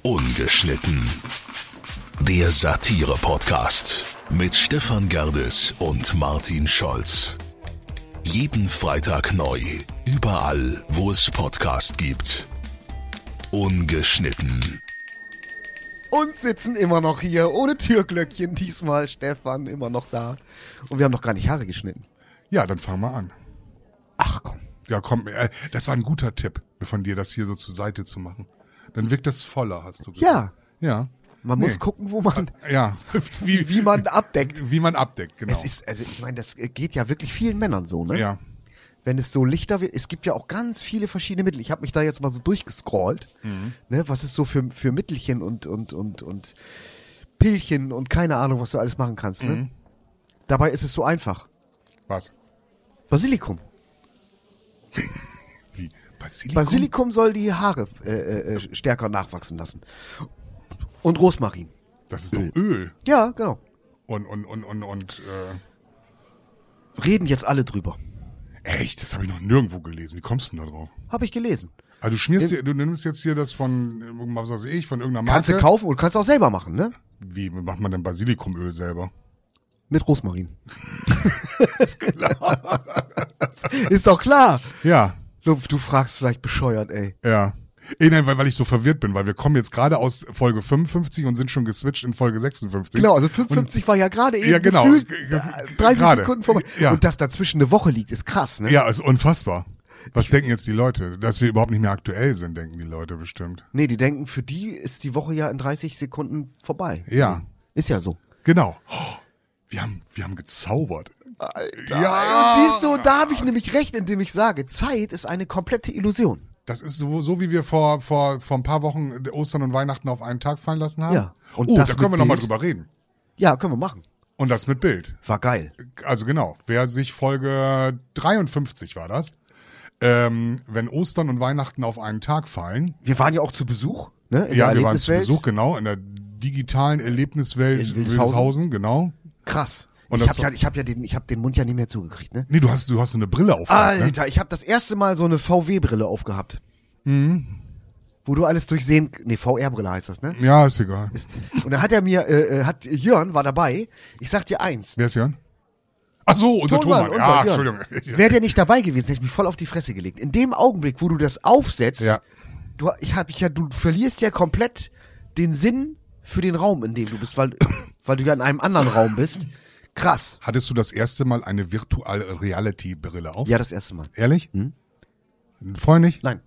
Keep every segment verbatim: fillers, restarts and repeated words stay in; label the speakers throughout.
Speaker 1: Ungeschnitten. Der Satire-Podcast mit Stefan Gerdes und Martin Scholz. Jeden Freitag neu, überall, wo es Podcast gibt. Ungeschnitten.
Speaker 2: Und sitzen immer noch hier, ohne Türglöckchen diesmal. Stefan immer noch da. Und wir haben noch gar nicht Haare geschnitten.
Speaker 3: Ja, dann fangen wir an.
Speaker 2: Ach komm.
Speaker 3: Ja, komm, äh, das war ein guter Tipp von dir, das hier so zur Seite zu machen. Dann wirkt das voller, hast du gesagt.
Speaker 2: Ja.
Speaker 3: Ja.
Speaker 2: Man
Speaker 3: Nee.
Speaker 2: muss gucken, wo man,
Speaker 3: Ja.
Speaker 2: wie, wie man abdeckt.
Speaker 3: Wie man abdeckt, genau.
Speaker 2: Es ist, also ich meine, das geht ja wirklich vielen Männern so, ne?
Speaker 3: Ja.
Speaker 2: Wenn es so lichter wird, es gibt ja auch ganz viele verschiedene Mittel. Ich habe mich da jetzt mal so durchgescrollt,
Speaker 3: Mhm.
Speaker 2: ne? Was es so für, für Mittelchen und, und, und, und Pillchen und keine Ahnung, was du alles machen kannst, ne?
Speaker 3: Mhm.
Speaker 2: Dabei ist es so einfach.
Speaker 3: Was?
Speaker 2: Basilikum.
Speaker 3: Wie? Basilikum?
Speaker 2: Basilikum soll die Haare äh, äh, stärker nachwachsen lassen. Und Rosmarin.
Speaker 3: Das ist doch Öl.
Speaker 2: Ja, genau.
Speaker 3: Und, und, und, und, und, äh,
Speaker 2: Reden jetzt alle drüber.
Speaker 3: echt, das habe ich noch nirgendwo gelesen. Wie kommst du denn da drauf?
Speaker 2: Habe ich gelesen.
Speaker 3: Also du schmierst dir, du nimmst jetzt hier das von, was weiß ich, von irgendeiner Marke.
Speaker 2: Kannst du kaufen und kannst auch selber machen, ne?
Speaker 3: Wie macht man denn Basilikumöl selber?
Speaker 2: Mit Rosmarin. Ist klar. Ist doch klar.
Speaker 3: Ja,
Speaker 2: Du, du fragst vielleicht bescheuert, ey.
Speaker 3: ja. Eh, nein, weil, weil ich so verwirrt bin, weil wir kommen jetzt gerade aus Folge fünfundfünfzig und sind schon geswitcht in Folge sechsundfünfzig.
Speaker 2: Genau, also fünfundfünfzig war ja gerade eben
Speaker 3: Ja, genau.
Speaker 2: gefühlt
Speaker 3: G- g-
Speaker 2: äh, dreißig
Speaker 3: gerade.
Speaker 2: Sekunden vorbei.
Speaker 3: Ja.
Speaker 2: Und dass dazwischen eine Woche liegt, ist krass, ne?
Speaker 3: Ja, ist unfassbar. Was denken jetzt die Leute? Dass wir überhaupt nicht mehr aktuell sind, denken die Leute bestimmt.
Speaker 2: Nee, die denken, für die ist die Woche ja in dreißig Sekunden vorbei.
Speaker 3: Ja.
Speaker 2: Ist ja so.
Speaker 3: Genau. Oh, wir haben, wir haben gezaubert.
Speaker 2: Alter.
Speaker 3: Ja.
Speaker 2: Und siehst du, da habe ich nämlich recht, indem ich sage, Zeit ist eine komplette Illusion.
Speaker 3: Das ist so, so wie wir vor, vor, vor ein paar Wochen Ostern und Weihnachten auf einen Tag fallen lassen haben.
Speaker 2: Ja. Und
Speaker 3: oh,
Speaker 2: das
Speaker 3: da können wir
Speaker 2: mit
Speaker 3: nochmal
Speaker 2: Bild?
Speaker 3: drüber reden.
Speaker 2: Ja, können wir machen.
Speaker 3: Und das mit Bild.
Speaker 2: War geil.
Speaker 3: Also genau, wer sich Folge dreiundfünfzig war das, ähm, wenn Ostern und Weihnachten auf einen Tag fallen.
Speaker 2: Wir waren ja auch zu Besuch, ne? In
Speaker 3: Ja,
Speaker 2: der
Speaker 3: wir waren zu
Speaker 2: Erlebniswelt.
Speaker 3: Besuch, genau, in der digitalen Erlebniswelt
Speaker 2: In Wildeshausen.
Speaker 3: Wildeshausen, genau.
Speaker 2: Krass.
Speaker 3: Und
Speaker 2: ich
Speaker 3: das
Speaker 2: habe ja, ich hab ja den, ich hab den Mund ja nicht mehr zugekriegt, ne?
Speaker 3: Nee, du hast, du hast eine Brille aufgehabt, ne?
Speaker 2: Alter, ich habe das erste Mal so eine V W-Brille aufgehabt. Mhm. Wo du alles durchsehen, nee, V R-Brille heißt das, ne?
Speaker 3: Ja, ist egal.
Speaker 2: Und da hat er mir, äh, hat Jörn war dabei. Ich sag dir eins.
Speaker 3: Wer ist Jörn? Ach so, unser
Speaker 2: Tonmann,
Speaker 3: Tonmann.
Speaker 2: unser
Speaker 3: Ja,
Speaker 2: Jörn.
Speaker 3: Entschuldigung.
Speaker 2: Wäre der nicht dabei gewesen, hätte ich mich voll auf die Fresse gelegt. In dem Augenblick, wo du das aufsetzt,
Speaker 3: Ja.
Speaker 2: du, ich hab, ich, ja, du verlierst ja komplett den Sinn für den Raum, in dem du bist, weil, weil du ja in einem anderen Raum bist. Krass.
Speaker 3: Hattest du das erste Mal eine Virtual Reality Brille auf?
Speaker 2: Ja, das erste Mal.
Speaker 3: Ehrlich?
Speaker 2: Hm?
Speaker 3: Vorher nicht?
Speaker 2: Nein.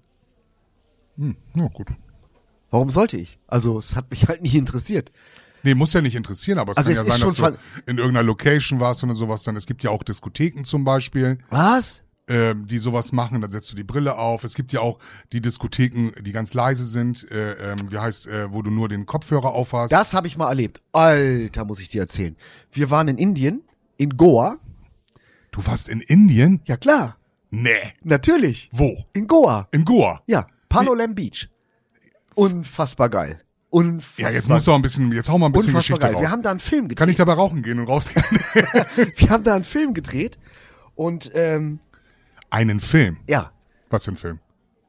Speaker 3: Hm, ja, gut.
Speaker 2: Warum sollte ich? Also, es hat mich halt nie interessiert.
Speaker 3: Nee, muss ja nicht interessieren, aber es
Speaker 2: Also
Speaker 3: kann
Speaker 2: es
Speaker 3: ja
Speaker 2: ist
Speaker 3: sein,
Speaker 2: schon
Speaker 3: dass du
Speaker 2: ver-
Speaker 3: in irgendeiner Location warst und sowas dann. Es gibt ja auch Diskotheken zum Beispiel,
Speaker 2: Was?
Speaker 3: ähm, die sowas machen, dann setzt du die Brille auf. Es gibt ja auch die Diskotheken, die ganz leise sind, äh, ähm, wie heißt, äh, wo du nur den Kopfhörer aufhast.
Speaker 2: Das habe ich mal erlebt. Alter, muss ich dir erzählen. Wir waren in Indien, in Goa.
Speaker 3: Du warst in Indien?
Speaker 2: Ja, klar.
Speaker 3: Nee.
Speaker 2: Natürlich.
Speaker 3: Wo?
Speaker 2: In Goa.
Speaker 3: In Goa?
Speaker 2: Ja, Panolam Beach. Unfassbar geil. Unfassbar.
Speaker 3: Ja, jetzt musst du auch ein bisschen, jetzt hau mal ein bisschen
Speaker 2: Unfassbar
Speaker 3: Geschichte
Speaker 2: geil.
Speaker 3: raus.
Speaker 2: Wir haben da einen Film gedreht.
Speaker 3: Kann ich dabei rauchen gehen und rausgehen?
Speaker 2: Wir haben da einen Film gedreht und ähm,
Speaker 3: Einen Film?
Speaker 2: ja,
Speaker 3: Was für ein Film?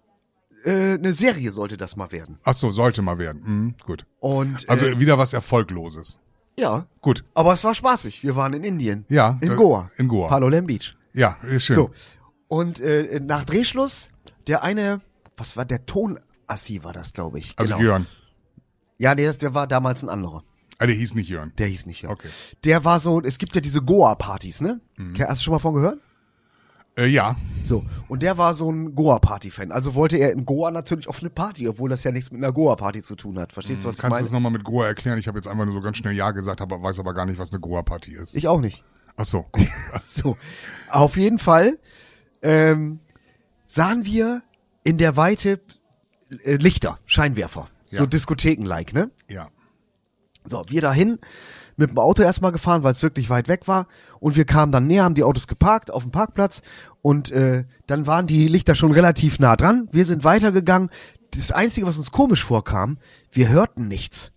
Speaker 2: äh, eine Serie sollte das mal werden.
Speaker 3: Ach so, sollte mal werden. Mhm, gut.
Speaker 2: Und
Speaker 3: Also
Speaker 2: äh,
Speaker 3: wieder was Erfolgloses.
Speaker 2: ja,
Speaker 3: Gut.
Speaker 2: aber es war spaßig. Wir waren in Indien.
Speaker 3: Ja,
Speaker 2: In
Speaker 3: das-
Speaker 2: Goa.
Speaker 3: in Goa.
Speaker 2: Panolam Beach.
Speaker 3: Ja, ist schön.
Speaker 2: So. Und äh, nach Drehschluss, der eine, was war der Tonassi war das, glaube ich.
Speaker 3: Also
Speaker 2: genau.
Speaker 3: Jörn.
Speaker 2: Ja, nee, das, der war damals ein anderer.
Speaker 3: Ah, der hieß nicht Jörn.
Speaker 2: Der hieß nicht, ja.
Speaker 3: Okay.
Speaker 2: Der war so, es gibt ja diese Goa-Partys, ne?
Speaker 3: Mhm.
Speaker 2: Hast du schon mal von gehört?
Speaker 3: Äh, ja.
Speaker 2: So, und der war so ein Goa-Party-Fan. Also wollte er in Goa natürlich auf eine Party, obwohl das ja nichts mit einer Goa-Party zu tun hat. Verstehst du, was ich
Speaker 3: Kannst du
Speaker 2: meine?
Speaker 3: das nochmal mit Goa erklären? Ich habe jetzt einfach nur so ganz schnell Ja gesagt, aber weiß aber gar nicht, was eine Goa-Party ist.
Speaker 2: Ich auch nicht.
Speaker 3: Ach so. Gut.
Speaker 2: So, auf jeden Fall ähm, sahen wir in der Weite äh, Lichter, Scheinwerfer. So
Speaker 3: Ja.
Speaker 2: Diskotheken-like, ne?
Speaker 3: Ja.
Speaker 2: So, wir dahin, mit dem Auto erstmal gefahren, weil es wirklich weit weg war. Und wir kamen dann näher, haben die Autos geparkt auf dem Parkplatz. Und äh, dann waren die Lichter schon relativ nah dran. Wir sind weitergegangen. Das Einzige, was uns komisch vorkam, wir hörten nichts.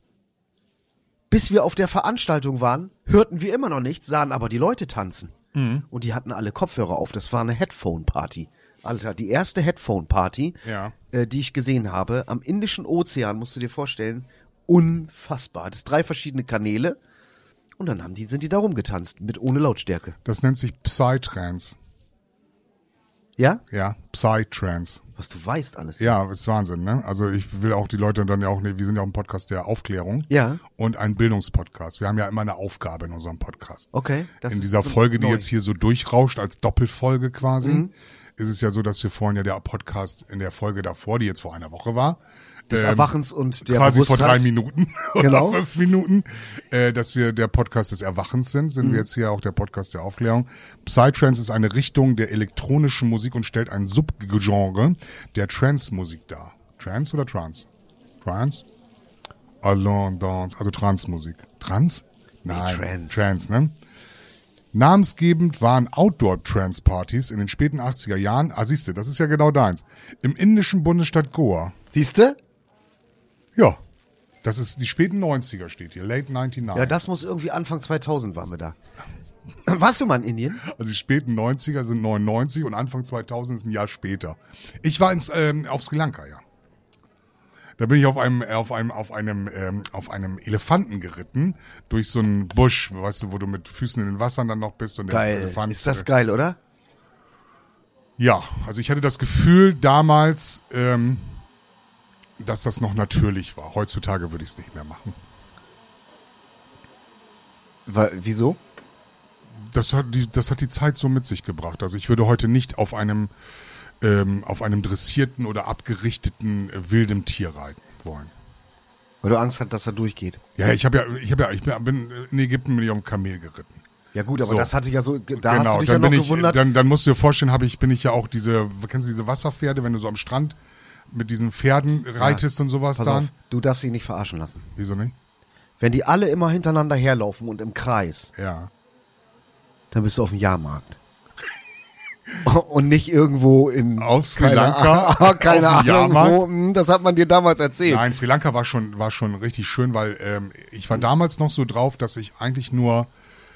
Speaker 2: Bis wir auf der Veranstaltung waren, hörten wir immer noch nichts, sahen aber die Leute tanzen. Und die hatten alle Kopfhörer auf. Das war eine Headphone-Party. Alter, die erste Headphone-Party,
Speaker 3: Ja.
Speaker 2: äh, die ich gesehen habe, am Indischen Ozean, musst du dir vorstellen, unfassbar. Das sind drei verschiedene Kanäle und dann haben die, sind die da rumgetanzt, mit ohne Lautstärke.
Speaker 3: Das nennt sich Psytrance.
Speaker 2: Ja?
Speaker 3: Ja, Psytrance.
Speaker 2: Was du weißt alles.
Speaker 3: Ja, ist Wahnsinn, ne? Also ich will auch die Leute dann ja auch, ne, wir sind ja auch ein Podcast der Aufklärung.
Speaker 2: Ja.
Speaker 3: Und ein Bildungspodcast. Wir haben ja immer eine Aufgabe in unserem Podcast.
Speaker 2: Okay. Das
Speaker 3: in
Speaker 2: ist
Speaker 3: dieser Folge, die
Speaker 2: neu.
Speaker 3: jetzt hier so durchrauscht als Doppelfolge quasi,
Speaker 2: Mhm.
Speaker 3: ist es ja so, dass wir vorhin ja der Podcast in der Folge davor, die jetzt vor einer Woche war,
Speaker 2: des
Speaker 3: ähm,
Speaker 2: Erwachens und der
Speaker 3: quasi vor
Speaker 2: Bewusstheit.
Speaker 3: drei Minuten
Speaker 2: Genau.
Speaker 3: oder fünf Minuten, äh, dass wir der Podcast des Erwachens sind, sind
Speaker 2: Mhm.
Speaker 3: wir jetzt hier auch der Podcast der Aufklärung. Psytrance ist eine Richtung der elektronischen Musik und stellt ein Subgenre der Trance-Musik dar. Trance oder Trance? Trance? Alone Dance, also Trance-Musik. Trance? Nein,
Speaker 2: Trance.
Speaker 3: Trance, ne? Namensgebend waren Outdoor-Trance-Partys in den späten achtziger Jahren, ah siehste, das ist ja genau deins, im indischen Bundesstaat Goa.
Speaker 2: Siehste?
Speaker 3: Ja, das ist die späten neunziger steht hier, late neunundneunzig.
Speaker 2: Ja, das muss irgendwie Anfang zweitausend waren wir da. Warst du mal in Indien?
Speaker 3: Also die späten neunziger sind neunundneunzig und Anfang zweitausend ist ein Jahr später. Ich war ins, ähm, auf Sri Lanka, ja. Da bin ich auf einem, auf einem, auf einem, ähm, auf einem Elefanten geritten durch so einen Busch, weißt du, wo du mit Füßen in den Wassern dann noch bist und der
Speaker 2: Geil.
Speaker 3: Elefant.
Speaker 2: Ist das
Speaker 3: äh,
Speaker 2: geil, oder?
Speaker 3: Ja, also ich hatte das Gefühl damals, ähm, dass das noch natürlich war. Heutzutage würde ich es nicht mehr machen.
Speaker 2: Wa- Wieso?
Speaker 3: Das hat die, das hat die Zeit so mit sich gebracht. Also ich würde heute nicht auf einem, ähm, auf einem dressierten oder abgerichteten äh, wildem Tier reiten wollen.
Speaker 2: Weil du Angst hast, dass er durchgeht.
Speaker 3: Ja, ich habe ja, ich habe ja, ich bin in Ägypten bin ich auf dem Kamel geritten.
Speaker 2: Ja gut, aber
Speaker 3: So.
Speaker 2: das hatte ich ja so, da
Speaker 3: genau,
Speaker 2: hast du dich
Speaker 3: dann
Speaker 2: ja noch
Speaker 3: bin ich,
Speaker 2: gewundert.
Speaker 3: dann, dann musst du dir vorstellen, habe ich, bin ich ja auch diese, kennst du diese Wasserpferde, wenn du so am Strand mit diesen Pferden reitest und sowas
Speaker 2: Pass
Speaker 3: dann?
Speaker 2: auf, du darfst dich nicht verarschen lassen.
Speaker 3: Wieso nicht?
Speaker 2: Wenn die alle immer hintereinander herlaufen und im Kreis,
Speaker 3: Ja.
Speaker 2: dann bist du auf dem Jahrmarkt. Und nicht irgendwo in
Speaker 3: Auf Sri
Speaker 2: keine
Speaker 3: Lanka,
Speaker 2: Ah- keine
Speaker 3: auf dem
Speaker 2: Ahnung
Speaker 3: Jahrmarkt?
Speaker 2: wo. Hm, Das hat man dir damals erzählt.
Speaker 3: Nein, Sri Lanka war schon, war schon richtig schön, weil ähm, ich war damals noch so drauf, dass ich eigentlich nur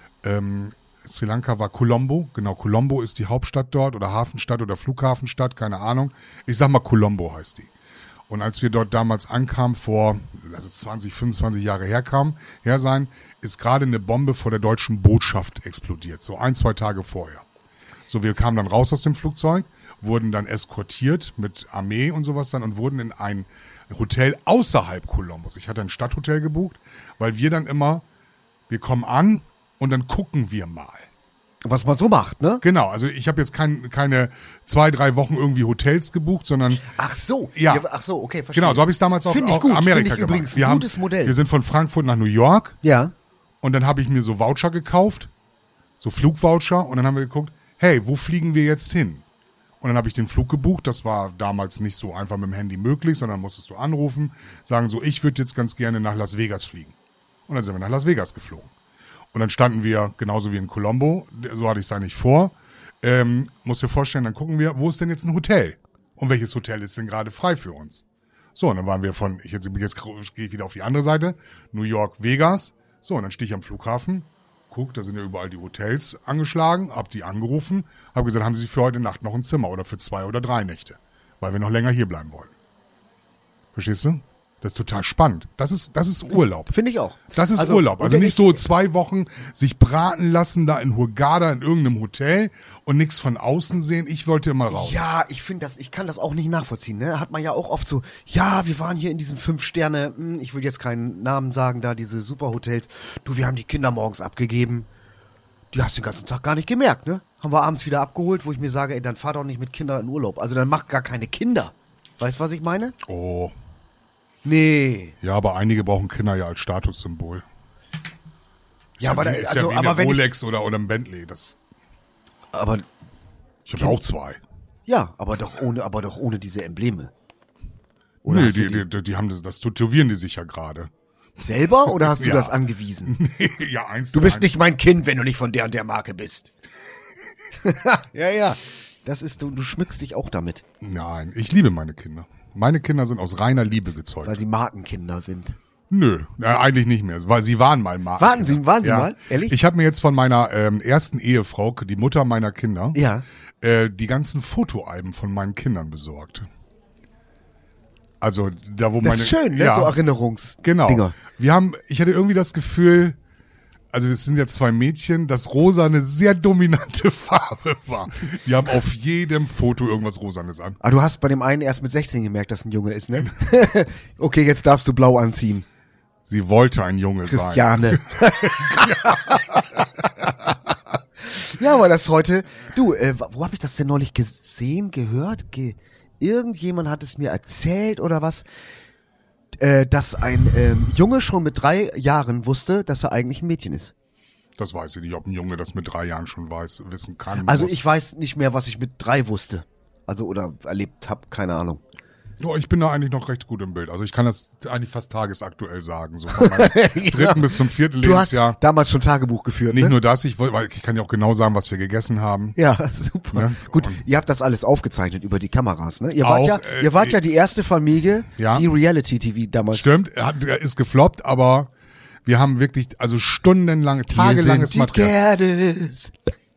Speaker 3: ähm, Sri Lanka war Colombo, genau, Colombo ist die Hauptstadt dort oder Hafenstadt oder Flughafenstadt, keine Ahnung. Ich sag mal Colombo heißt die. Und als wir dort damals ankamen, vor, lass es zwanzig, fünfundzwanzig Jahre herkam, her sein, ist gerade eine Bombe vor der deutschen Botschaft explodiert, so ein, zwei Tage vorher. So, wir kamen dann raus aus dem Flugzeug, wurden dann eskortiert mit Armee und sowas dann und wurden in ein Hotel außerhalb Colombos. Ich hatte ein Stadthotel gebucht, weil wir dann immer, wir kommen an und dann gucken wir mal.
Speaker 2: Was man so macht, ne?
Speaker 3: Genau, also ich habe jetzt kein, keine zwei, drei Wochen irgendwie Hotels gebucht, sondern
Speaker 2: Ach so.
Speaker 3: Ja.
Speaker 2: Ach so, okay, verstehe.
Speaker 3: genau, so habe ich es damals auch,
Speaker 2: Finde ich
Speaker 3: auch
Speaker 2: gut,
Speaker 3: Amerika
Speaker 2: finde ich
Speaker 3: gemacht.
Speaker 2: übrigens ein
Speaker 3: wir
Speaker 2: gutes
Speaker 3: haben,
Speaker 2: Modell.
Speaker 3: Wir sind von Frankfurt nach New York
Speaker 2: Ja.
Speaker 3: und dann habe ich mir so Voucher gekauft, so Flugvoucher und dann haben wir geguckt, hey, wo fliegen wir jetzt hin? Und dann habe ich den Flug gebucht, das war damals nicht so einfach mit dem Handy möglich, sondern musstest du anrufen, sagen so, ich würde jetzt ganz gerne nach Las Vegas fliegen. Und dann sind wir nach Las Vegas geflogen. Und dann standen wir, genauso wie in Colombo, so hatte ich es eigentlich vor, ähm, musst dir vorstellen, dann gucken wir, wo ist denn jetzt ein Hotel? Und welches Hotel ist denn gerade frei für uns? So, und dann waren wir von, ich jetzt, jetzt gehe ich wieder auf die andere Seite, New York, Vegas. So, und dann stehe ich am Flughafen, guck, da sind ja überall die Hotels angeschlagen, hab die angerufen, hab gesagt, haben Sie für heute Nacht noch ein Zimmer oder für zwei oder drei Nächte, weil wir noch länger hier bleiben wollen. Verstehst du? Das ist total spannend. Das ist, das ist Urlaub.
Speaker 2: Finde ich auch.
Speaker 3: Das ist
Speaker 2: Also,
Speaker 3: Urlaub. Also
Speaker 2: und
Speaker 3: nicht
Speaker 2: ich-
Speaker 3: so zwei Wochen sich braten lassen da in Hurghada in irgendeinem Hotel und nichts von außen sehen. Ich wollte mal raus.
Speaker 2: Ja, ich finde das, ich kann das auch nicht nachvollziehen, ne? Hat man ja auch oft so, ja, wir waren hier in diesem fünf Sterne, hm, ich will jetzt keinen Namen sagen, da diese Superhotels. Du, wir haben die Kinder morgens abgegeben. Die hast du den ganzen Tag gar nicht gemerkt, ne? Haben wir abends wieder abgeholt, wo ich mir sage, ey, dann fahr doch nicht mit Kindern in Urlaub. Also dann mach gar keine Kinder. Weißt du, was ich meine?
Speaker 3: Oh,
Speaker 2: Nee.
Speaker 3: ja, aber einige brauchen Kinder ja als Statussymbol. Ist
Speaker 2: Ja, aber da-
Speaker 3: wie, ist
Speaker 2: also,
Speaker 3: ja wie
Speaker 2: aber
Speaker 3: eine
Speaker 2: wenn ich-
Speaker 3: Rolex oder, oder ein Bentley. Das,
Speaker 2: Aber,
Speaker 3: ich habe auch zwei.
Speaker 2: ja, aber doch ohne, aber doch ohne diese Embleme. Oder
Speaker 3: Nee,
Speaker 2: hast du
Speaker 3: die, die, die, die haben das, das tätowieren die sich ja gerade.
Speaker 2: selber oder hast du
Speaker 3: Ja.
Speaker 2: das angewiesen?
Speaker 3: ja, eins
Speaker 2: Du
Speaker 3: zu
Speaker 2: bist
Speaker 3: eins.
Speaker 2: nicht mein Kind, wenn du nicht von der und der Marke bist. ja, ja. Das ist, du, du schmückst dich auch damit,
Speaker 3: Nein, ich liebe meine Kinder. Meine Kinder sind aus reiner Liebe gezeugt.
Speaker 2: weil sie Markenkinder sind.
Speaker 3: Nö, ja, eigentlich nicht mehr, weil sie waren mal Marken.
Speaker 2: Waren sie- waren sie mal? Ehrlich?
Speaker 3: Ich habe mir jetzt von meiner ähm, ersten Ehefrau, die Mutter meiner Kinder,
Speaker 2: Ja.
Speaker 3: äh, die ganzen Fotoalben von meinen Kindern besorgt. Also da, wo
Speaker 2: Das
Speaker 3: meine...
Speaker 2: ist schön, ne?
Speaker 3: Ja,
Speaker 2: So Erinnerungsdinger.
Speaker 3: genau. Wir haben, ich hatte irgendwie das Gefühl, also es sind ja zwei Mädchen, dass rosa eine sehr dominante Farbe war. Die haben auf jedem Foto irgendwas Rosanes an.
Speaker 2: Ah, du hast bei dem einen erst mit sechzehn gemerkt, dass ein Junge ist, ne? Okay, jetzt darfst du blau anziehen.
Speaker 3: Sie wollte ein Junge sein.
Speaker 2: Christiane. Ja, aber das heute, du, äh, wo habe ich das denn neulich gesehen, gehört? Ge Irgendjemand hat es mir erzählt oder was, äh, dass ein ähm, Junge schon mit drei Jahren wusste, dass er eigentlich ein Mädchen ist.
Speaker 3: Das weiß ich nicht, ob ein Junge das mit drei Jahren schon weiß, wissen kann.
Speaker 2: Also
Speaker 3: muss.
Speaker 2: ich weiß nicht mehr, was ich mit drei wusste. Also oder erlebt habe, keine Ahnung.
Speaker 3: Oh, ich bin da eigentlich noch recht gut im Bild. Also ich kann das eigentlich fast tagesaktuell sagen. So von meinem
Speaker 2: Ja.
Speaker 3: dritten bis zum vierten
Speaker 2: Du hast
Speaker 3: Lebensjahr.
Speaker 2: damals schon Tagebuch geführt,
Speaker 3: Nicht
Speaker 2: ne?
Speaker 3: nur das, ich, wollt, weil ich kann ja auch genau sagen, was wir gegessen haben.
Speaker 2: Ja, super.
Speaker 3: Ne?
Speaker 2: Gut,
Speaker 3: Und-
Speaker 2: ihr habt das alles aufgezeichnet über die Kameras, ne? Ihr wart
Speaker 3: Auch,
Speaker 2: ja,
Speaker 3: äh,
Speaker 2: ihr wart ja die erste Familie,
Speaker 3: Ja.
Speaker 2: die Reality-T V damals.
Speaker 3: Stimmt, er, hat, er ist gefloppt, aber wir haben wirklich, also stundenlang, tagelanges
Speaker 2: Wir sind die
Speaker 3: Material.
Speaker 2: Gerdes.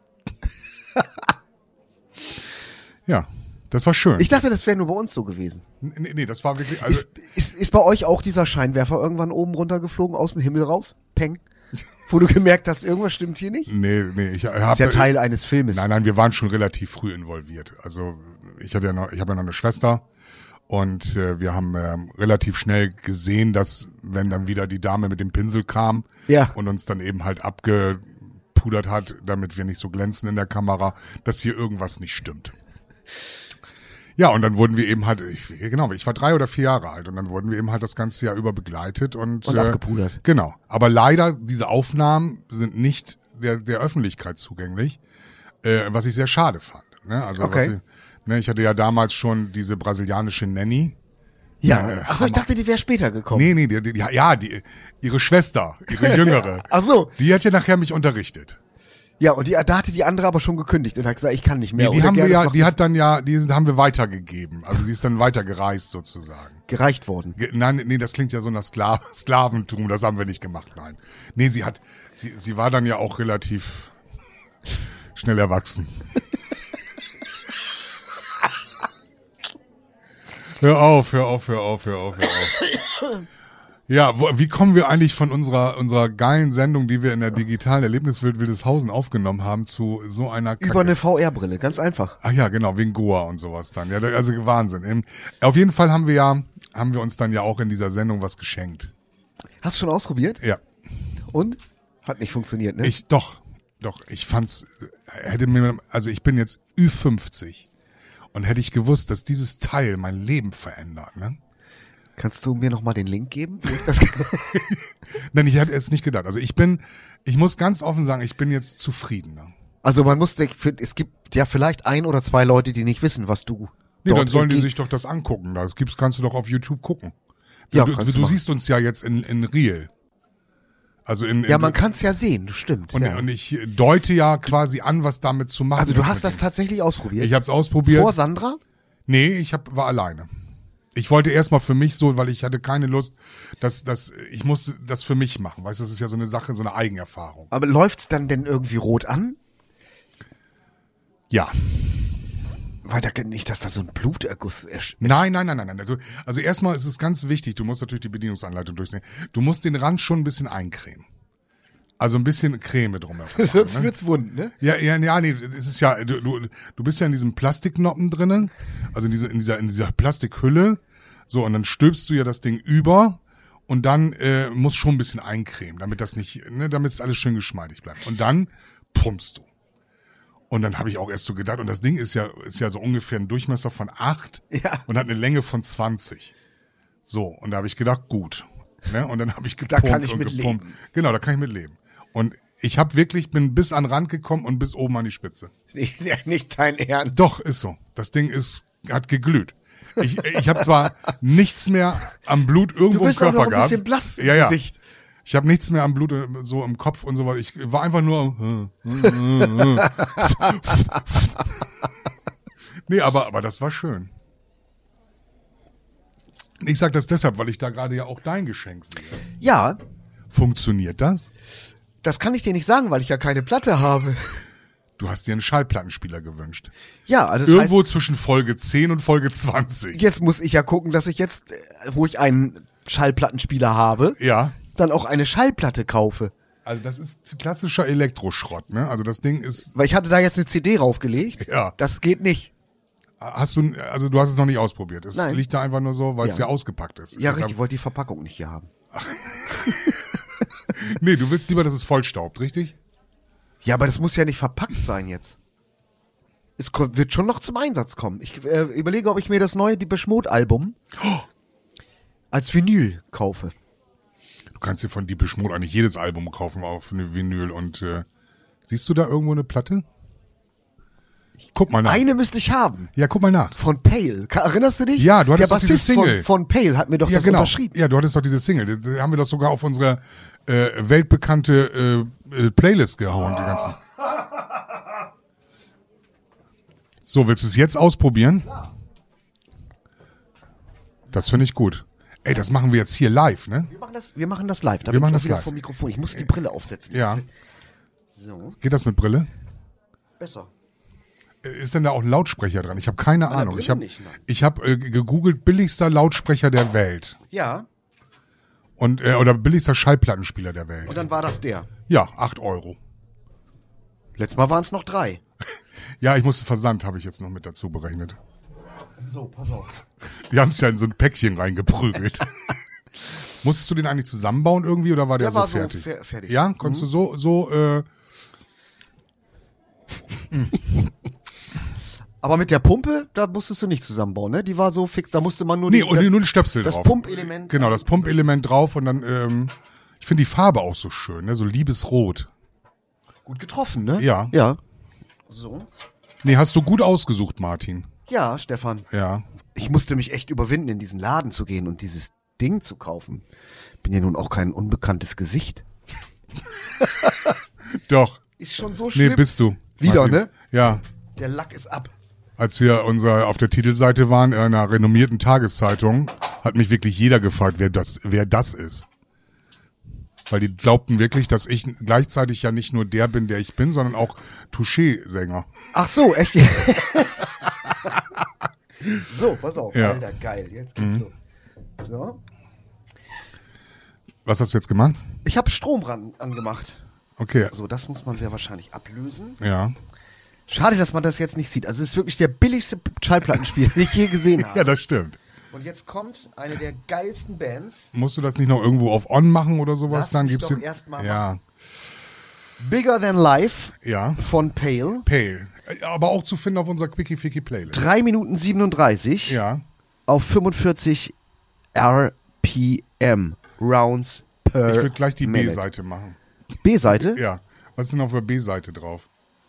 Speaker 3: Ja, das war schön.
Speaker 2: Ich dachte, das wäre nur bei uns so gewesen.
Speaker 3: nee, nee, das war wirklich, also
Speaker 2: Ist, ist, ist bei euch auch dieser Scheinwerfer irgendwann oben runtergeflogen, aus dem Himmel raus? Peng. Wo du gemerkt hast, irgendwas stimmt hier nicht?
Speaker 3: nee, nee, ich
Speaker 2: Das
Speaker 3: habe
Speaker 2: ist ja Teil eines Filmes.
Speaker 3: Nein, nein, wir waren schon relativ früh involviert. Also ich hatte ja noch, ich habe ja noch eine Schwester und äh, wir haben ähm, relativ schnell gesehen, dass wenn dann wieder die Dame mit dem Pinsel kam
Speaker 2: Ja.
Speaker 3: und uns dann eben halt abgepudert hat, damit wir nicht so glänzen in der Kamera, dass hier irgendwas nicht stimmt. Ja, und dann wurden wir eben halt, ich, genau, ich war drei oder vier Jahre alt und dann wurden wir eben halt das ganze Jahr über begleitet und,
Speaker 2: Und
Speaker 3: äh,
Speaker 2: abgepudert.
Speaker 3: Genau. Aber leider, diese Aufnahmen sind nicht der, der Öffentlichkeit zugänglich, äh, was ich sehr schade fand. Ne? Also
Speaker 2: Okay.
Speaker 3: was ich, ne, ich hatte ja damals schon diese brasilianische Nanny.
Speaker 2: Ja.
Speaker 3: äh,
Speaker 2: Achso, ich
Speaker 3: Hammer.
Speaker 2: dachte, die wäre später gekommen.
Speaker 3: Nee, nee, die, die, ja, die, ihre Schwester, ihre jüngere.
Speaker 2: Ach so.
Speaker 3: Die hat ja nachher mich unterrichtet.
Speaker 2: Ja, und die, da hatte die andere aber schon gekündigt und hat gesagt, ich kann nicht mehr.
Speaker 3: Nee, die
Speaker 2: Oder
Speaker 3: haben wir
Speaker 2: Gerdes
Speaker 3: ja,
Speaker 2: macht
Speaker 3: die hat dann ja, die haben wir weitergegeben. Also sie ist dann weitergereist sozusagen.
Speaker 2: gereicht worden.
Speaker 3: Ge- Nein, nee, das klingt ja so nach Skla Sklaventum, das haben wir nicht gemacht, nein. Nee, sie hat, sie, sie war dann ja auch relativ schnell erwachsen. Hör auf, hör auf, hör auf, hör auf, hör auf. Ja, wo, wie kommen wir eigentlich von unserer unserer geilen Sendung, die wir in der digitalen Erlebniswelt Wildeshausen aufgenommen haben, zu so einer Kacke?
Speaker 2: Über eine V R-Brille, ganz einfach.
Speaker 3: Ach ja, genau, wegen Goa und sowas dann. Ja, da- also Wahnsinn. Ähm, Auf jeden Fall haben wir ja, haben wir uns dann ja auch in dieser Sendung was geschenkt.
Speaker 2: Hast du schon ausprobiert?
Speaker 3: Ja.
Speaker 2: Und? Hat nicht funktioniert, ne?
Speaker 3: Ich, doch, doch, ich fand's, hätte mir, also ich bin jetzt Ü fünfzig und hätte ich gewusst, dass dieses Teil mein Leben verändert, ne?
Speaker 2: Kannst du mir noch mal den Link geben? wo ich Das
Speaker 3: Denn ich hätte es nicht gedacht. Also ich bin, ich muss ganz offen sagen, ich bin jetzt zufriedener.
Speaker 2: also man muss, es gibt ja vielleicht ein oder zwei Leute, die nicht wissen, was du
Speaker 3: Nee,
Speaker 2: dort
Speaker 3: dann sollen die
Speaker 2: entgegen-
Speaker 3: sich doch das angucken. Das gibt's, kannst du doch auf YouTube gucken.
Speaker 2: Ja,
Speaker 3: du
Speaker 2: kannst
Speaker 3: du,
Speaker 2: du
Speaker 3: du
Speaker 2: machen.
Speaker 3: siehst uns ja jetzt in, in Real. Also in, in
Speaker 2: Ja, man kann es ja sehen, das stimmt.
Speaker 3: und,
Speaker 2: ja.
Speaker 3: und ich deute ja quasi an, was damit zu machen
Speaker 2: Also du
Speaker 3: ist
Speaker 2: hast
Speaker 3: mit
Speaker 2: das
Speaker 3: dem.
Speaker 2: tatsächlich ausprobiert?
Speaker 3: Ich habe es ausprobiert.
Speaker 2: Vor Sandra?
Speaker 3: Nee, ich hab, war alleine. Ich wollte erstmal für mich so, weil ich hatte keine Lust, dass, dass ich musste das für mich machen. Weißt du, das ist ja so eine Sache, so eine Eigenerfahrung.
Speaker 2: Aber läuft's dann denn irgendwie rot an?
Speaker 3: Ja.
Speaker 2: Weil da nicht, dass da so ein Bluterguss ersch-
Speaker 3: Nein, nein, nein, nein, nein. Du, also erstmal ist es ganz wichtig, du musst natürlich die Bedienungsanleitung durchsehen. Du musst den Rand schon ein bisschen eincremen. Also ein bisschen Creme drumherum.
Speaker 2: Sonst
Speaker 3: ne?
Speaker 2: wird's wund, ne?
Speaker 3: Ja, ja, ja, nee, es ist ja, du, du, du bist ja in diesem Plastiknoppen drinnen, also in dieser, in dieser, in dieser Plastikhülle, so, und dann stülpst du ja das Ding über und dann äh, musst schon ein bisschen eincremen, damit das nicht, ne, damit es alles schön geschmeidig bleibt. Und dann pumpst du. Und dann habe ich auch erst so gedacht, und das Ding ist ja, ist ja so ungefähr ein Durchmesser von acht
Speaker 2: Ja.
Speaker 3: und hat eine Länge von zwanzig. So, und da habe ich gedacht, gut. Ne? Und dann habe ich
Speaker 2: Da
Speaker 3: gepumpt
Speaker 2: kann ich
Speaker 3: und
Speaker 2: mit
Speaker 3: gepumpt.
Speaker 2: leben.
Speaker 3: Genau, da kann ich mit leben. Und ich habe wirklich, bin bis an den Rand gekommen und bis oben an die Spitze.
Speaker 2: Nicht, nicht dein Ernst.
Speaker 3: Doch, ist so. Das Ding ist, hat geglüht. Ich, ich habe zwar nichts mehr am Blut irgendwo
Speaker 2: Du bist
Speaker 3: im
Speaker 2: auch
Speaker 3: Körper
Speaker 2: noch ein
Speaker 3: gehabt.
Speaker 2: bisschen blass im
Speaker 3: ja, ja.
Speaker 2: Gesicht.
Speaker 3: Ich habe nichts mehr am Blut äh, so im Kopf und so was. Ich war einfach nur. Nee, aber, aber das war schön. Ich sag das deshalb, weil ich da gerade ja auch dein Geschenk sehe.
Speaker 2: Ja,
Speaker 3: Funktioniert das?
Speaker 2: das kann ich dir nicht sagen, weil ich ja keine Platte habe.
Speaker 3: Du hast dir einen Schallplattenspieler gewünscht.
Speaker 2: Ja, also das
Speaker 3: Irgendwo
Speaker 2: heißt,
Speaker 3: zwischen Folge zehn und Folge zwanzig.
Speaker 2: jetzt muss ich ja gucken, dass ich jetzt, äh, wo ich einen Schallplattenspieler habe,
Speaker 3: Ja.
Speaker 2: dann auch eine Schallplatte kaufe.
Speaker 3: Also das ist klassischer Elektroschrott, ne? Also das Ding ist,
Speaker 2: Weil ich hatte da jetzt eine C D raufgelegt.
Speaker 3: Ja.
Speaker 2: Das geht nicht.
Speaker 3: hast du, also du hast es noch nicht ausprobiert. Es
Speaker 2: Nein.
Speaker 3: liegt da einfach nur so, weil es
Speaker 2: Ja.
Speaker 3: ja ausgepackt ist.
Speaker 2: Ja,
Speaker 3: Deshalb-
Speaker 2: richtig, ich wollte die Verpackung nicht hier haben.
Speaker 3: Nee, du willst lieber, dass es vollstaubt, richtig?
Speaker 2: Ja, aber das muss ja nicht verpackt sein jetzt. Es ko- wird schon noch zum Einsatz kommen. Ich äh, überlege, ob ich mir das neue Depeche Mode Album als Vinyl kaufe.
Speaker 3: Du kannst dir von Depeche Mode eigentlich jedes Album kaufen auf eine Vinyl und äh, siehst du da irgendwo eine Platte? Guck mal nach.
Speaker 2: Eine müsste ich haben.
Speaker 3: Ja, guck mal nach.
Speaker 2: Von Pale. Ka- Erinnerst du dich?
Speaker 3: Ja, du hattest
Speaker 2: Der
Speaker 3: doch diese
Speaker 2: Bassist
Speaker 3: Single.
Speaker 2: Von, von Pale hat mir doch
Speaker 3: Ja,
Speaker 2: das
Speaker 3: genau.
Speaker 2: unterschrieben.
Speaker 3: Ja, du hattest doch diese Single. Da da haben wir doch sogar auf unsere äh, weltbekannte äh, äh, Playlist gehauen, die ganzen. So, willst du es jetzt ausprobieren? Das finde ich gut. Ey, das machen wir jetzt hier live, ne?
Speaker 2: Wir machen das, wir machen das live. Da
Speaker 3: Wir
Speaker 2: bin
Speaker 3: machen
Speaker 2: ich auch
Speaker 3: das
Speaker 2: wieder
Speaker 3: live.
Speaker 2: vom Mikrofon. Ich muss die Brille aufsetzen.
Speaker 3: Ja.
Speaker 2: So,
Speaker 3: Geht das mit Brille?
Speaker 2: besser.
Speaker 3: Ist denn da auch ein Lautsprecher dran? Ich habe keine
Speaker 2: der
Speaker 3: Ahnung.
Speaker 2: Brille
Speaker 3: Ich habe
Speaker 2: nicht, nein.
Speaker 3: ich hab, äh, gegoogelt billigster Lautsprecher der Welt.
Speaker 2: Ja,
Speaker 3: Und, äh, oder billigster Schallplattenspieler der Welt.
Speaker 2: und dann war das der.
Speaker 3: Ja, acht Euro.
Speaker 2: Letztes Mal waren es noch drei.
Speaker 3: Ja, ich musste Versand, habe ich jetzt noch mit dazu berechnet.
Speaker 2: So, pass auf.
Speaker 3: Die haben es ja in so ein Päckchen reingeprügelt. Musstest du den eigentlich zusammenbauen irgendwie oder war der,
Speaker 2: Der
Speaker 3: so
Speaker 2: war so
Speaker 3: fertig?
Speaker 2: fer- fertig.
Speaker 3: Ja, konntest du so, so, äh,
Speaker 2: Aber mit der Pumpe, da musstest du nicht zusammenbauen, ne? Die war so fix, da musste man nur
Speaker 3: nee,
Speaker 2: die,
Speaker 3: und
Speaker 2: das,
Speaker 3: nur ein Stöpsel
Speaker 2: das
Speaker 3: drauf.
Speaker 2: Pumpelement.
Speaker 3: Genau, das Pumpelement drauf und dann, ähm, ich finde die Farbe auch so schön, ne? So liebesrot.
Speaker 2: Gut getroffen, ne?
Speaker 3: Ja.
Speaker 2: Ja. So.
Speaker 3: Nee, hast du gut ausgesucht, Martin.
Speaker 2: Ja, Stefan.
Speaker 3: Ja.
Speaker 2: Ich musste mich echt überwinden, in diesen Laden zu gehen und dieses Ding zu kaufen. Bin ja nun auch kein unbekanntes Gesicht.
Speaker 3: Doch.
Speaker 2: Ist schon so
Speaker 3: Nee,
Speaker 2: schlimm.
Speaker 3: bist du.
Speaker 2: Wieder,
Speaker 3: Martin.
Speaker 2: ne?
Speaker 3: Ja.
Speaker 2: Der Lack ist ab.
Speaker 3: Als wir unser, auf der Titelseite waren, in einer renommierten Tageszeitung, hat mich wirklich jeder gefragt, wer das, wer das ist. Weil die glaubten wirklich, dass ich gleichzeitig ja nicht nur der bin, der ich bin, sondern auch Touché-Sänger.
Speaker 2: Ach so, echt? So, pass auf.
Speaker 3: Ja.
Speaker 2: Alter, geil. Jetzt geht's los. So.
Speaker 3: Was hast du jetzt gemacht?
Speaker 2: Ich habe Strom ran, angemacht.
Speaker 3: Okay.
Speaker 2: So, das muss man sehr wahrscheinlich ablösen.
Speaker 3: Ja.
Speaker 2: Schade, dass man das jetzt nicht sieht. Also es ist wirklich der billigste Schallplattenspieler, den ich je gesehen habe.
Speaker 3: Ja, das stimmt.
Speaker 2: Und jetzt kommt eine der geilsten Bands.
Speaker 3: Musst du das nicht noch irgendwo auf On machen oder sowas?
Speaker 2: Lass
Speaker 3: Dann
Speaker 2: mich
Speaker 3: gibt's
Speaker 2: doch
Speaker 3: den.
Speaker 2: erst mal
Speaker 3: Ja.
Speaker 2: Bigger Than Life
Speaker 3: Ja.
Speaker 2: von Pale.
Speaker 3: Pale. Aber auch zu finden auf unserer Quickie Ficky Playlist.
Speaker 2: drei Minuten siebenunddreißig
Speaker 3: Ja.
Speaker 2: auf fünfundvierzig R P M. Rounds per
Speaker 3: Ich würde gleich die
Speaker 2: minute.
Speaker 3: B-Seite machen.
Speaker 2: B-Seite?
Speaker 3: Ja. Was ist denn auf der B-Seite drauf?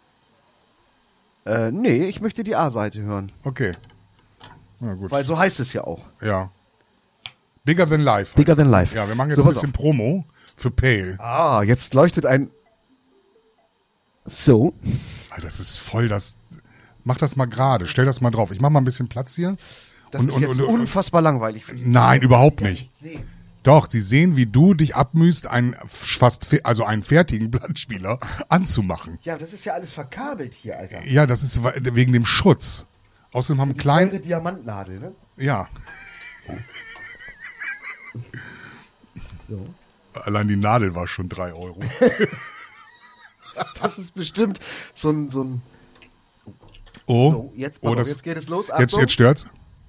Speaker 2: Äh, nee, ich möchte die A-Seite hören.
Speaker 3: Okay. Na gut.
Speaker 2: Weil so heißt es ja auch.
Speaker 3: Ja. Bigger Than Life. heißt
Speaker 2: Bigger
Speaker 3: das.
Speaker 2: Than Life.
Speaker 3: Ja, wir machen jetzt
Speaker 2: So,
Speaker 3: ein
Speaker 2: pass
Speaker 3: bisschen Promo für Pale.
Speaker 2: Ah, jetzt leuchtet ein... So.
Speaker 3: Alter, das ist voll das... Mach das mal gerade, stell das mal drauf. Ich mach mal ein bisschen Platz hier.
Speaker 2: Das
Speaker 3: Und-
Speaker 2: ist
Speaker 3: und-
Speaker 2: jetzt
Speaker 3: und- und-
Speaker 2: unfassbar langweilig für die
Speaker 3: Nein, überhaupt
Speaker 2: Zuhörer, die
Speaker 3: nicht.
Speaker 2: das sehen.
Speaker 3: Doch, sie sehen, wie du dich abmühst, einen fast, fe- also einen fertigen Plattenspieler anzumachen.
Speaker 2: Ja, das ist ja alles verkabelt hier, Alter.
Speaker 3: Ja, das ist we- wegen dem Schutz. Außerdem haben
Speaker 2: Kleine
Speaker 3: klein,
Speaker 2: Diamantnadel, ne?
Speaker 3: ja.
Speaker 2: So.
Speaker 3: Allein die Nadel war schon drei Euro.
Speaker 2: Das ist bestimmt so ein... So ein
Speaker 3: Oh,
Speaker 2: so, jetzt, pass
Speaker 3: oh
Speaker 2: auf,
Speaker 3: das,
Speaker 2: jetzt geht es los.
Speaker 3: jetzt,
Speaker 2: Achtung.
Speaker 3: jetzt stört's.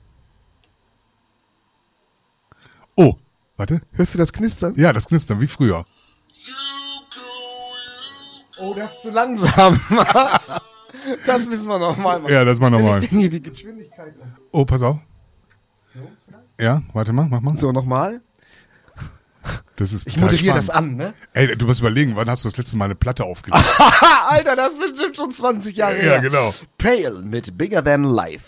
Speaker 3: Oh, warte.
Speaker 2: Hörst du das Knistern?
Speaker 3: Ja, das Knistern, wie früher.
Speaker 2: Oh, das ist zu langsam. Das müssen wir nochmal machen.
Speaker 3: Ja, das mal nochmal.
Speaker 2: Wenn ich denn hier die Geschwindigkeit...
Speaker 3: Oh, pass auf. Ja, warte mal, mach mal.
Speaker 2: So, nochmal.
Speaker 3: Das ist
Speaker 2: Ich
Speaker 3: total
Speaker 2: moderiere
Speaker 3: spannend.
Speaker 2: das an, ne?
Speaker 3: Ey, du musst überlegen, wann hast du das letzte Mal eine Platte aufgelegt?
Speaker 2: Ha, Alter, das ist bestimmt schon zwanzig Jahre her.
Speaker 3: Ja, genau.
Speaker 2: Pale mit Bigger Than Life.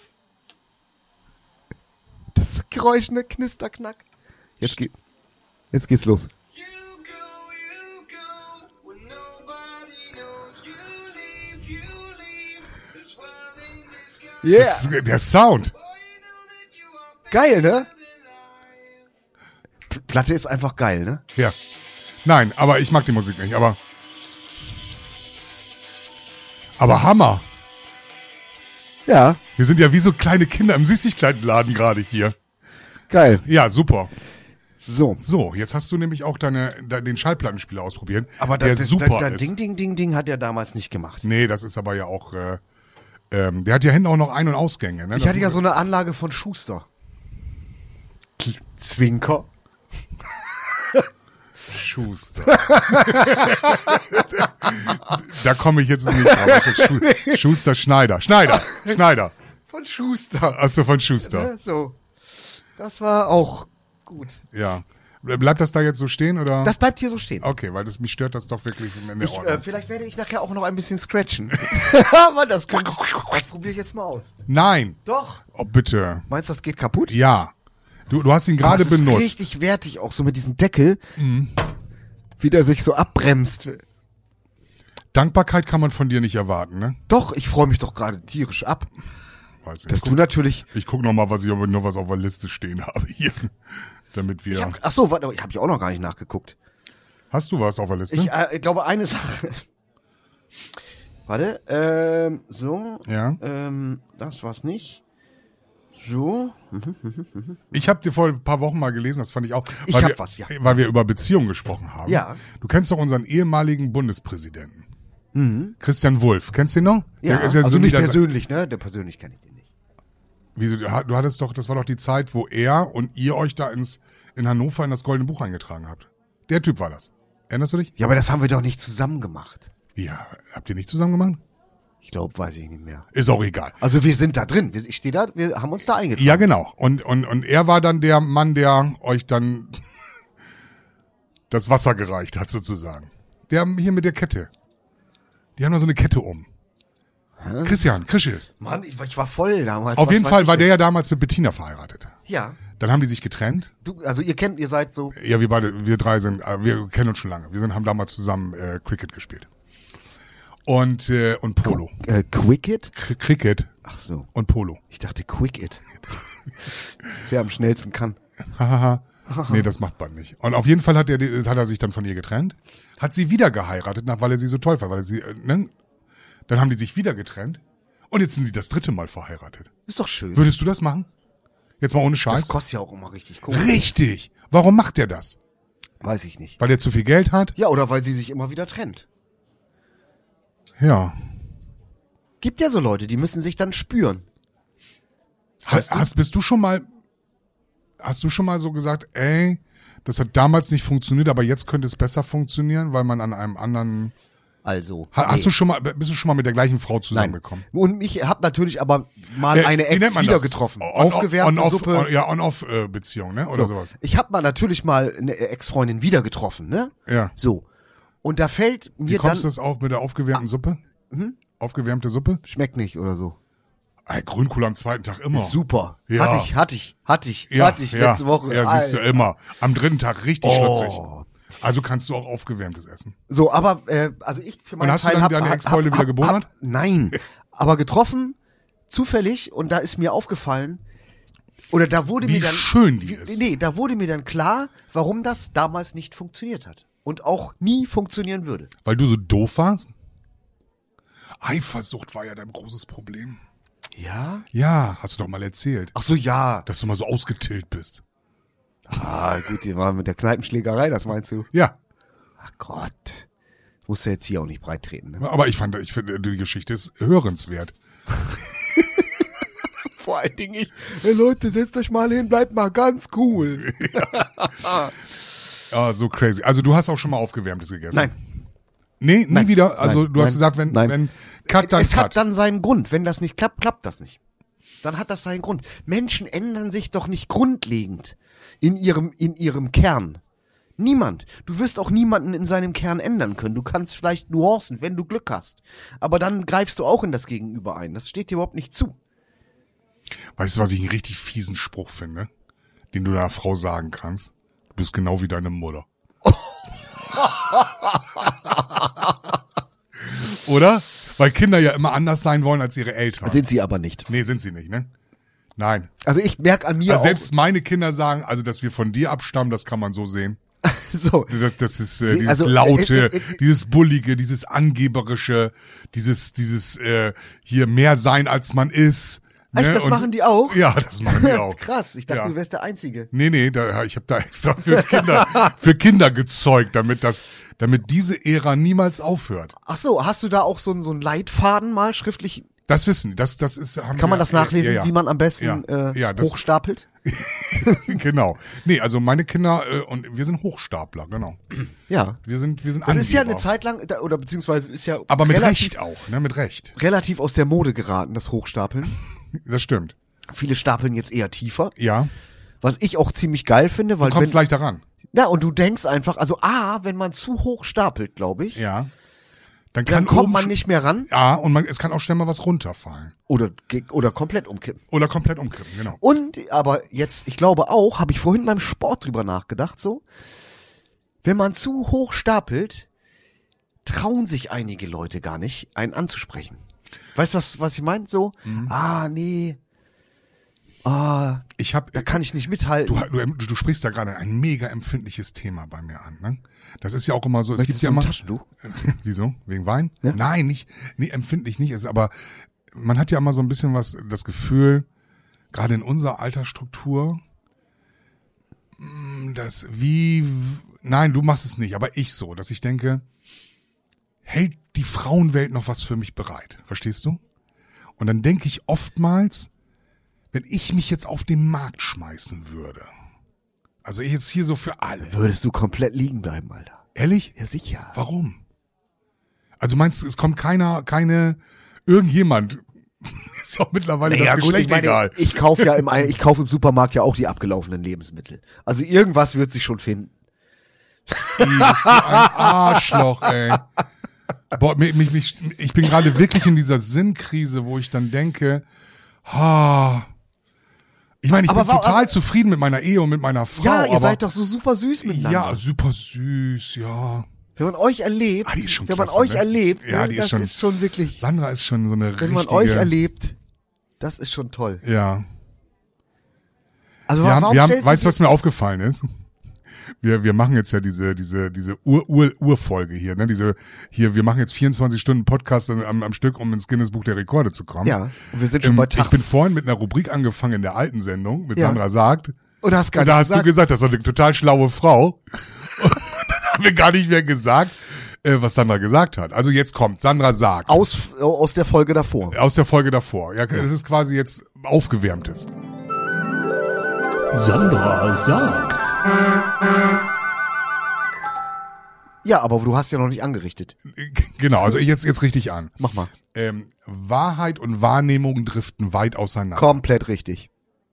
Speaker 2: Das Geräusch, ne? Knisterknack. Jetzt, geht, jetzt geht's los.
Speaker 4: You go, you go, when nobody knows. You leave, you leave, this world in disguise.
Speaker 2: Yeah.
Speaker 3: Das ist der Sound.
Speaker 4: Boy, you know that you are
Speaker 2: Geil, ne?
Speaker 4: better than life.
Speaker 2: P- Platte ist einfach geil, ne?
Speaker 3: Ja. Nein, aber ich mag die Musik nicht, aber. Aber Hammer.
Speaker 2: Ja,
Speaker 3: Wir sind ja wie so kleine Kinder im Süßigkeitenladen gerade hier.
Speaker 2: geil.
Speaker 3: Ja, super.
Speaker 2: So.
Speaker 3: So, jetzt hast du nämlich auch deine, de, den Schallplattenspieler ausprobiert,
Speaker 2: Aber
Speaker 3: der
Speaker 2: das, das,
Speaker 3: super
Speaker 2: das, das
Speaker 3: ist.
Speaker 2: Ding, Ding, Ding, Ding hat er damals nicht gemacht.
Speaker 3: Nee, das ist aber ja auch, äh, ähm, der hat ja hinten auch noch Ein- und Ausgänge. Ne?
Speaker 2: Ich
Speaker 3: Das-
Speaker 2: hatte ja so eine Anlage von Schuster. Zwinker.
Speaker 3: Schuster. Da komme ich jetzt nicht drauf. Das ist Schu Schuster, Schneider. Schneider, Schneider.
Speaker 2: Von Schuster.
Speaker 3: Achso, von Schuster.
Speaker 2: Ja, so. Das war auch gut.
Speaker 3: Ja. Bleibt das da jetzt so stehen, oder?
Speaker 2: Das bleibt hier so stehen.
Speaker 3: Okay, weil das, mich stört das doch wirklich in der
Speaker 2: Ich,
Speaker 3: Ordnung.
Speaker 2: äh, vielleicht werde ich nachher auch noch ein bisschen scratchen. Aber das, könnte ich- das probiere ich jetzt mal aus.
Speaker 3: Nein.
Speaker 2: Doch.
Speaker 3: Oh, bitte.
Speaker 2: Meinst du, das geht kaputt?
Speaker 3: Ja. Du, du hast ihn
Speaker 2: Aber
Speaker 3: gerade
Speaker 2: das ist
Speaker 3: benutzt.
Speaker 2: richtig wertig, auch so mit diesem Deckel.
Speaker 3: Mhm.
Speaker 2: Wie der sich so abbremst.
Speaker 3: Dankbarkeit kann man von dir nicht erwarten, ne?
Speaker 2: Doch, ich freue mich doch gerade tierisch ab.
Speaker 3: Weiß nicht.
Speaker 2: Dass
Speaker 3: ich
Speaker 2: du
Speaker 3: guck,
Speaker 2: natürlich...
Speaker 3: ich guck noch mal, was ich aber nur was auf der Liste stehen habe hier. Damit wir.
Speaker 2: Ich hab, ach so, warte, ich habe ich auch noch gar nicht nachgeguckt.
Speaker 3: Hast du was auf der Liste?
Speaker 2: Ich äh, glaube, eine Sache... Warte, ähm, so,
Speaker 3: ja.
Speaker 2: ähm, das war's nicht. So,
Speaker 3: Ich habe dir vor ein paar Wochen mal gelesen, das fand ich auch.
Speaker 2: Ich
Speaker 3: weil
Speaker 2: hab
Speaker 3: wir,
Speaker 2: was, ja.
Speaker 3: Weil wir über Beziehungen gesprochen haben.
Speaker 2: Ja.
Speaker 3: Du kennst doch unseren ehemaligen Bundespräsidenten. Christian Wulff. Kennst du den noch?
Speaker 2: Mhm. ja,
Speaker 3: Der ist jetzt
Speaker 2: also
Speaker 3: so
Speaker 2: nicht
Speaker 3: nieder-
Speaker 2: persönlich, ne? Der persönlich kenne ich den nicht.
Speaker 3: Wieso, du ha- du hattest doch, das war doch die Zeit, wo er und ihr euch da ins, in Hannover in das Goldene Buch eingetragen habt. Der Typ war das. Erinnerst du dich?
Speaker 2: Ja, aber das haben wir doch nicht zusammen gemacht.
Speaker 3: Wie, habt ihr nicht zusammen gemacht?
Speaker 2: Ich glaube, weiß ich nicht mehr.
Speaker 3: Ist auch egal.
Speaker 2: Also wir sind da drin. Wir, ich stehe da, wir haben uns da eingetragen.
Speaker 3: Ja, genau. Und, und, und er war dann der Mann, der euch dann das Wasser gereicht hat, sozusagen. Der hier mit der Kette. Die haben da so eine Kette um. Christian, Krische.
Speaker 2: Mann, ich, ich war voll damals.
Speaker 3: Auf
Speaker 2: Was
Speaker 3: jeden
Speaker 2: weiß
Speaker 3: Fall
Speaker 2: ich
Speaker 3: war der
Speaker 2: denn?
Speaker 3: ja damals mit Bettina verheiratet.
Speaker 2: Ja.
Speaker 3: Dann haben die sich getrennt.
Speaker 2: Du, also ihr kennt, ihr seid so.
Speaker 3: Ja, wir beide, wir drei sind, äh, wir kennen uns schon lange. Wir sind, haben damals zusammen äh, Cricket gespielt. Und, äh, und Polo.
Speaker 2: Äh, Quicket?
Speaker 3: K Cricket
Speaker 2: Ach so.
Speaker 3: und Polo.
Speaker 2: Ich dachte Quicket. Wer am schnellsten kann.
Speaker 3: Hahaha. Nee, das macht man nicht. Und auf jeden Fall hat er, hat er sich dann von ihr getrennt. Hat sie wieder geheiratet, nach, weil er sie so toll fand. Weil er sie, äh, ne? Dann haben die sich wieder getrennt. Und jetzt sind die das dritte Mal verheiratet.
Speaker 2: Ist doch schön.
Speaker 3: Würdest du das machen? Jetzt mal ohne
Speaker 2: Das
Speaker 3: Scheiß.
Speaker 2: kostet ja auch immer richtig Kohle.
Speaker 3: Richtig. Warum macht er das?
Speaker 2: Weiß ich nicht.
Speaker 3: Weil er zu viel Geld hat?
Speaker 2: Ja, oder weil sie sich immer wieder trennt.
Speaker 3: Ja.
Speaker 2: Gibt ja so Leute, die müssen sich dann spüren.
Speaker 3: Hast, hast, bist du schon mal, hast du schon mal so gesagt, ey, das hat damals nicht funktioniert, aber jetzt könnte es besser funktionieren, weil man an einem anderen,
Speaker 2: Also.
Speaker 3: ha, hast
Speaker 2: nee.
Speaker 3: du schon mal, bist du schon mal mit der gleichen Frau
Speaker 2: Nein.
Speaker 3: zusammengekommen?
Speaker 2: Und ich habe natürlich aber mal
Speaker 3: Äh,
Speaker 2: eine
Speaker 3: wie nennt
Speaker 2: Ex
Speaker 3: man
Speaker 2: wieder
Speaker 3: das?
Speaker 2: getroffen.
Speaker 3: On-
Speaker 2: Aufgewärmte
Speaker 3: on-off-
Speaker 2: Suppe.
Speaker 3: on- Ja, On-Off-Beziehung, ne? Oder
Speaker 2: So.
Speaker 3: sowas.
Speaker 2: Ich habe mal natürlich mal eine Ex-Freundin wieder getroffen, ne?
Speaker 3: Ja.
Speaker 2: So. Und da fällt
Speaker 3: Wie
Speaker 2: mir
Speaker 3: kommst du
Speaker 2: dann,
Speaker 3: das auf mit der aufgewärmten Suppe?
Speaker 2: Hm?
Speaker 3: Aufgewärmte Suppe?
Speaker 2: schmeckt nicht oder so.
Speaker 3: Ey, Grünkohl am zweiten Tag immer.
Speaker 2: Ist super.
Speaker 3: Ja.
Speaker 2: Hatte ich, hatte ich, hatte ich,
Speaker 3: Ja,
Speaker 2: hatte ich
Speaker 3: ja,
Speaker 2: letzte Woche.
Speaker 3: Ja, siehst du,
Speaker 2: Alter.
Speaker 3: immer. Am dritten Tag richtig
Speaker 2: Oh.
Speaker 3: schlotzig. Also kannst du auch aufgewärmtes essen.
Speaker 2: So, aber äh, also ich für meinen
Speaker 3: hast du
Speaker 2: Teil
Speaker 3: dann
Speaker 2: hab,
Speaker 3: deine
Speaker 2: hab-
Speaker 3: Ex-Freundin
Speaker 2: hab-
Speaker 3: wieder gebonert?
Speaker 2: hab- Nein, aber getroffen, zufällig, und da ist mir aufgefallen, oder da wurde
Speaker 3: Wie
Speaker 2: mir dann
Speaker 3: schön die
Speaker 2: wie,
Speaker 3: ist.
Speaker 2: Nee, da wurde mir dann klar, warum das damals nicht funktioniert hat und auch nie funktionieren würde.
Speaker 3: Weil du so doof warst? Eifersucht war ja dein großes Problem.
Speaker 2: Ja?
Speaker 3: Ja, hast du doch mal erzählt,
Speaker 2: Ach so, ja.
Speaker 3: dass du mal so ausgetillt bist.
Speaker 2: Ah, gut, die waren mit der Kneipenschlägerei, das meinst du?
Speaker 3: Ja,
Speaker 2: Ach Gott. Das musst du jetzt hier auch nicht breit treten, ne?
Speaker 3: aber ich fand, ich finde, die Geschichte ist hörenswert.
Speaker 2: Vor allen Dingen ich, hey Leute, setzt euch mal hin, bleibt mal ganz cool.
Speaker 3: Ah, so crazy. Also du hast auch schon mal aufgewärmtes gegessen?
Speaker 2: Nein.
Speaker 3: Nee, nie
Speaker 2: Nein.
Speaker 3: wieder. Also
Speaker 2: Nein.
Speaker 3: du hast
Speaker 2: Nein.
Speaker 3: gesagt, wenn,
Speaker 2: Nein.
Speaker 3: wenn Cut, dann
Speaker 2: es
Speaker 3: Cut.
Speaker 2: hat dann seinen Grund. Wenn das nicht klappt, klappt das nicht. Dann hat das seinen Grund. Menschen ändern sich doch nicht grundlegend in ihrem, in ihrem Kern. Niemand. Du wirst auch niemanden in seinem Kern ändern können. Du kannst vielleicht Nuancen, wenn du Glück hast. Aber dann greifst du auch in das Gegenüber ein. Das steht dir überhaupt nicht zu.
Speaker 3: Weißt du, was ich einen richtig fiesen Spruch finde, den du deiner Frau sagen kannst? Du bist genau wie deine Mutter. Oder? Weil Kinder ja immer anders sein wollen als ihre Eltern.
Speaker 2: Sind sie aber nicht.
Speaker 3: Nee, sind sie nicht, ne? Nein.
Speaker 2: Also ich merke an mir
Speaker 3: Also
Speaker 2: auch.
Speaker 3: selbst meine Kinder sagen, also dass wir von dir abstammen, das kann man so sehen.
Speaker 2: So.
Speaker 3: Das, das ist äh,
Speaker 2: Sie-
Speaker 3: dieses
Speaker 2: also,
Speaker 3: Laute,
Speaker 2: äh, äh, äh,
Speaker 3: dieses Bullige, dieses Angeberische, dieses, dieses äh, hier mehr sein als man ist.
Speaker 2: Echt,
Speaker 3: ne?
Speaker 2: das
Speaker 3: Und-
Speaker 2: machen die auch?
Speaker 3: Ja, das machen die auch.
Speaker 2: Krass, ich dachte,
Speaker 3: Ja.
Speaker 2: du wärst der Einzige.
Speaker 3: Nee, nee, da, ich habe da extra für Kinder, für Kinder gezeugt, damit das, damit diese Ära niemals aufhört.
Speaker 2: Ach so, hast du da auch so, einen- so einen Leitfaden mal schriftlich?
Speaker 3: Das wissen, das, das ist, haben
Speaker 2: Kann man
Speaker 3: wir-
Speaker 2: das nachlesen,
Speaker 3: ja, ja.
Speaker 2: wie man am besten
Speaker 3: Ja,
Speaker 2: äh,
Speaker 3: ja, das-
Speaker 2: hochstapelt?
Speaker 3: Genau. Nee, also meine Kinder äh, und wir sind Hochstapler, genau.
Speaker 2: Ja.
Speaker 3: Wir sind, wir sind
Speaker 2: Das ist ja eine
Speaker 3: Angeber.
Speaker 2: Zeit lang, da- oder beziehungsweise ist ja
Speaker 3: Aber mit
Speaker 2: relativ,
Speaker 3: Recht auch, ne, mit Recht.
Speaker 2: relativ aus der Mode geraten, das Hochstapeln.
Speaker 3: Das stimmt.
Speaker 2: Viele stapeln jetzt eher tiefer,
Speaker 3: Ja,
Speaker 2: was ich auch ziemlich geil finde, weil
Speaker 3: du kommst
Speaker 2: wenn,
Speaker 3: leichter ran.
Speaker 2: ja, und du denkst einfach, also A, wenn man zu hoch stapelt, glaube ich,
Speaker 3: Ja. Dann,
Speaker 2: dann
Speaker 3: kann
Speaker 2: kommt
Speaker 3: oben
Speaker 2: man
Speaker 3: sch-
Speaker 2: nicht mehr ran
Speaker 3: Ja, und man, es kann auch schnell mal was runterfallen.
Speaker 2: oder, ge- oder komplett umkippen.
Speaker 3: Oder komplett umkippen, genau.
Speaker 2: Und, aber jetzt, ich glaube auch, habe ich vorhin beim Sport drüber nachgedacht, so, wenn man zu hoch stapelt, trauen sich einige Leute gar nicht, einen anzusprechen. Weißt du, was, was ich meine? So,
Speaker 3: Mhm.
Speaker 2: ah, nee, ah,
Speaker 3: Ich habe,
Speaker 2: da kann ich nicht mithalten.
Speaker 3: du, du, du sprichst da gerade ein mega empfindliches Thema bei mir an, ne? Das ist ja auch immer so, es
Speaker 2: Möchtest
Speaker 3: gibt ja
Speaker 2: du ein
Speaker 3: immer,
Speaker 2: Taschentuch?
Speaker 3: wieso? Wegen Wein?
Speaker 2: Ja.
Speaker 3: Nein, nicht, nee, empfindlich nicht, es ist aber, man hat ja immer so ein bisschen was, das Gefühl, gerade in unserer Altersstruktur, mh, dass wie, nein, du machst es nicht, aber ich so, dass ich denke, hält die Frauenwelt noch was für mich bereit? Verstehst du? Und dann denke ich oftmals, wenn ich mich jetzt auf den Markt schmeißen würde, also ich jetzt hier so für alle,
Speaker 2: Würdest du komplett liegen bleiben, Alter?
Speaker 3: ehrlich?
Speaker 2: Ja, sicher.
Speaker 3: Warum? Also meinst du, es kommt keiner, keine, irgendjemand, ist auch mittlerweile
Speaker 2: Naja,
Speaker 3: das
Speaker 2: gut,
Speaker 3: Geschlecht
Speaker 2: ich meine,
Speaker 3: egal.
Speaker 2: ich kaufe ja im, ich kaufe im Supermarkt ja auch die abgelaufenen Lebensmittel. Also irgendwas wird sich schon finden.
Speaker 3: Ih, das ist so ein Arschloch, ey. Boah, mich, mich, mich, ich bin gerade wirklich in dieser Sinnkrise, wo ich dann denke, ha, ich meine, ich
Speaker 2: Aber
Speaker 3: bin
Speaker 2: wa-
Speaker 3: total
Speaker 2: aber-
Speaker 3: zufrieden mit meiner Ehe und mit meiner Frau.
Speaker 2: Ja, ihr
Speaker 3: aber,
Speaker 2: seid doch so super süß miteinander.
Speaker 3: ja, super süß, ja.
Speaker 2: Wenn man euch erlebt,
Speaker 3: Ah, die ist schon
Speaker 2: wenn man
Speaker 3: klasse,
Speaker 2: euch
Speaker 3: ne?
Speaker 2: erlebt,
Speaker 3: Ja,
Speaker 2: ne,
Speaker 3: die ist
Speaker 2: das
Speaker 3: schon-
Speaker 2: ist schon wirklich,
Speaker 3: Sandra ist schon so eine
Speaker 2: wenn
Speaker 3: richtige.
Speaker 2: man euch erlebt, das ist schon toll.
Speaker 3: Ja.
Speaker 2: Also
Speaker 3: Wir haben,
Speaker 2: warum
Speaker 3: wir haben,
Speaker 2: stellst
Speaker 3: weißt du,
Speaker 2: du
Speaker 3: was mir aufgefallen ist? Wir, wir machen jetzt ja diese, diese, diese Ur, Ur, Urfolge hier, ne? Diese, hier, wir machen jetzt vierundzwanzig Stunden Podcast am, am Stück, um ins Guinness Buch der Rekorde zu kommen.
Speaker 2: ja, und wir sind schon
Speaker 3: Ähm,
Speaker 2: bei Tag
Speaker 3: ich bin vorhin mit einer Rubrik angefangen in der alten Sendung, mit
Speaker 2: Ja.
Speaker 3: Sandra sagt.
Speaker 2: und hast gar
Speaker 3: Und da
Speaker 2: nicht
Speaker 3: hast
Speaker 2: gesagt,
Speaker 3: du gesagt, das ist doch eine total schlaue Frau. Und dann haben wir gar nicht mehr gesagt, äh, was Sandra gesagt hat. Also jetzt kommt, Sandra sagt.
Speaker 2: aus, aus der Folge davor.
Speaker 3: Aus der Folge davor. Ja, es ist quasi jetzt aufgewärmtes.
Speaker 5: Sandra sagt.
Speaker 2: Ja, aber du hast ja noch nicht angerichtet.
Speaker 3: Genau, also ich jetzt, jetzt richtig an.
Speaker 2: Mach mal.
Speaker 3: Ähm, Wahrheit und Wahrnehmung driften weit auseinander.
Speaker 2: Komplett richtig.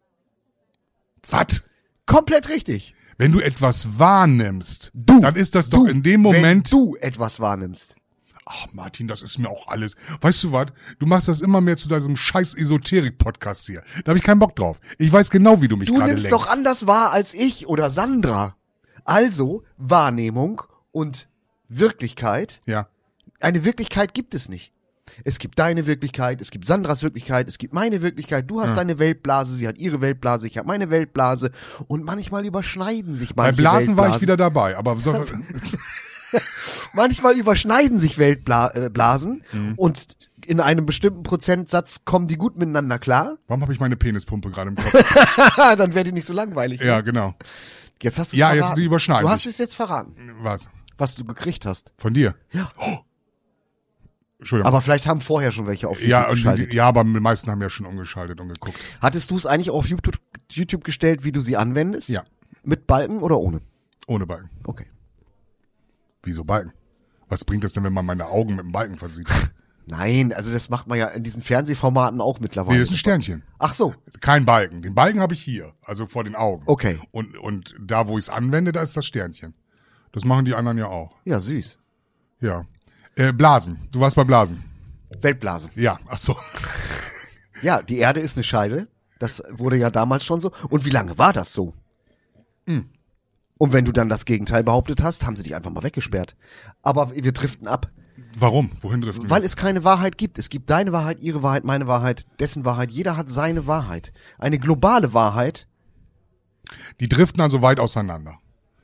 Speaker 3: Was?
Speaker 2: Komplett richtig.
Speaker 3: Wenn du etwas wahrnimmst,
Speaker 2: Du,
Speaker 3: dann ist das doch
Speaker 2: du,
Speaker 3: in dem Moment.
Speaker 2: Wenn du etwas wahrnimmst.
Speaker 3: Ach Martin, das ist mir auch alles. Weißt du was? Du machst das immer mehr zu diesem scheiß Esoterik-Podcast hier. Da habe ich keinen Bock drauf. Ich weiß genau, wie du mich
Speaker 2: Du
Speaker 3: gerade
Speaker 2: nimmst
Speaker 3: lenkst.
Speaker 2: doch anders wahr als ich oder Sandra. Also Wahrnehmung und Wirklichkeit.
Speaker 3: Ja.
Speaker 2: Eine Wirklichkeit gibt es nicht. Es gibt deine Wirklichkeit, es gibt Sandras Wirklichkeit, es gibt meine Wirklichkeit. Du hast deine Weltblase, sie hat ihre Weltblase, ich habe meine Weltblase. Und manchmal überschneiden sich
Speaker 3: Bei
Speaker 2: manche
Speaker 3: Blasen war ich
Speaker 2: Weltblasen.
Speaker 3: wieder dabei, aber so,
Speaker 2: Manchmal überschneiden sich Weltblasen
Speaker 3: Mhm.
Speaker 2: und in einem bestimmten Prozentsatz kommen die gut miteinander klar.
Speaker 3: warum habe ich meine Penispumpe gerade im Kopf?
Speaker 2: Dann wäre die nicht so langweilig.
Speaker 3: Ja, genau.
Speaker 2: Jetzt hast du
Speaker 3: Ja,
Speaker 2: verraten.
Speaker 3: jetzt die überschneiden
Speaker 2: Du hast
Speaker 3: sich.
Speaker 2: es jetzt verraten,
Speaker 3: Was?
Speaker 2: was du gekriegt hast.
Speaker 3: Von dir?
Speaker 2: Ja.
Speaker 3: Oh. Entschuldigung.
Speaker 2: Aber vielleicht haben vorher schon welche auf YouTube
Speaker 3: ja, und,
Speaker 2: geschaltet.
Speaker 3: die- ja, aber die meisten haben ja schon umgeschaltet und geguckt.
Speaker 2: Hattest du es eigentlich auf YouTube, YouTube gestellt, wie du sie anwendest?
Speaker 3: Ja.
Speaker 2: Mit Balken oder ohne?
Speaker 3: Ohne Balken.
Speaker 2: Okay.
Speaker 3: Wieso Balken? Was bringt das denn, wenn man meine Augen mit dem Balken versieht?
Speaker 2: Nein, also das macht man ja in diesen Fernsehformaten auch mittlerweile.
Speaker 3: Nee, das ist ein Sternchen.
Speaker 2: Ach so.
Speaker 3: Kein Balken. Den Balken habe ich hier, also vor den Augen.
Speaker 2: Okay.
Speaker 3: Und, und da, wo ich es anwende, da ist das Sternchen. Das machen die anderen ja auch.
Speaker 2: Ja, süß.
Speaker 3: Ja. Äh, Blasen. Du warst bei Blasen.
Speaker 2: Weltblase.
Speaker 3: Ja, ach so.
Speaker 2: Ja, die Erde ist eine Scheide. Das wurde ja damals schon so. Und wie lange war das so?
Speaker 3: Hm.
Speaker 2: Und wenn du dann das Gegenteil behauptet hast, haben sie dich einfach mal weggesperrt. Aber wir driften ab,
Speaker 3: Warum? Wohin driften wir?
Speaker 2: weil es keine Wahrheit gibt. Es gibt deine Wahrheit, ihre Wahrheit, meine Wahrheit, dessen Wahrheit. Jeder hat seine Wahrheit. Eine globale Wahrheit.
Speaker 3: Die driften also weit auseinander.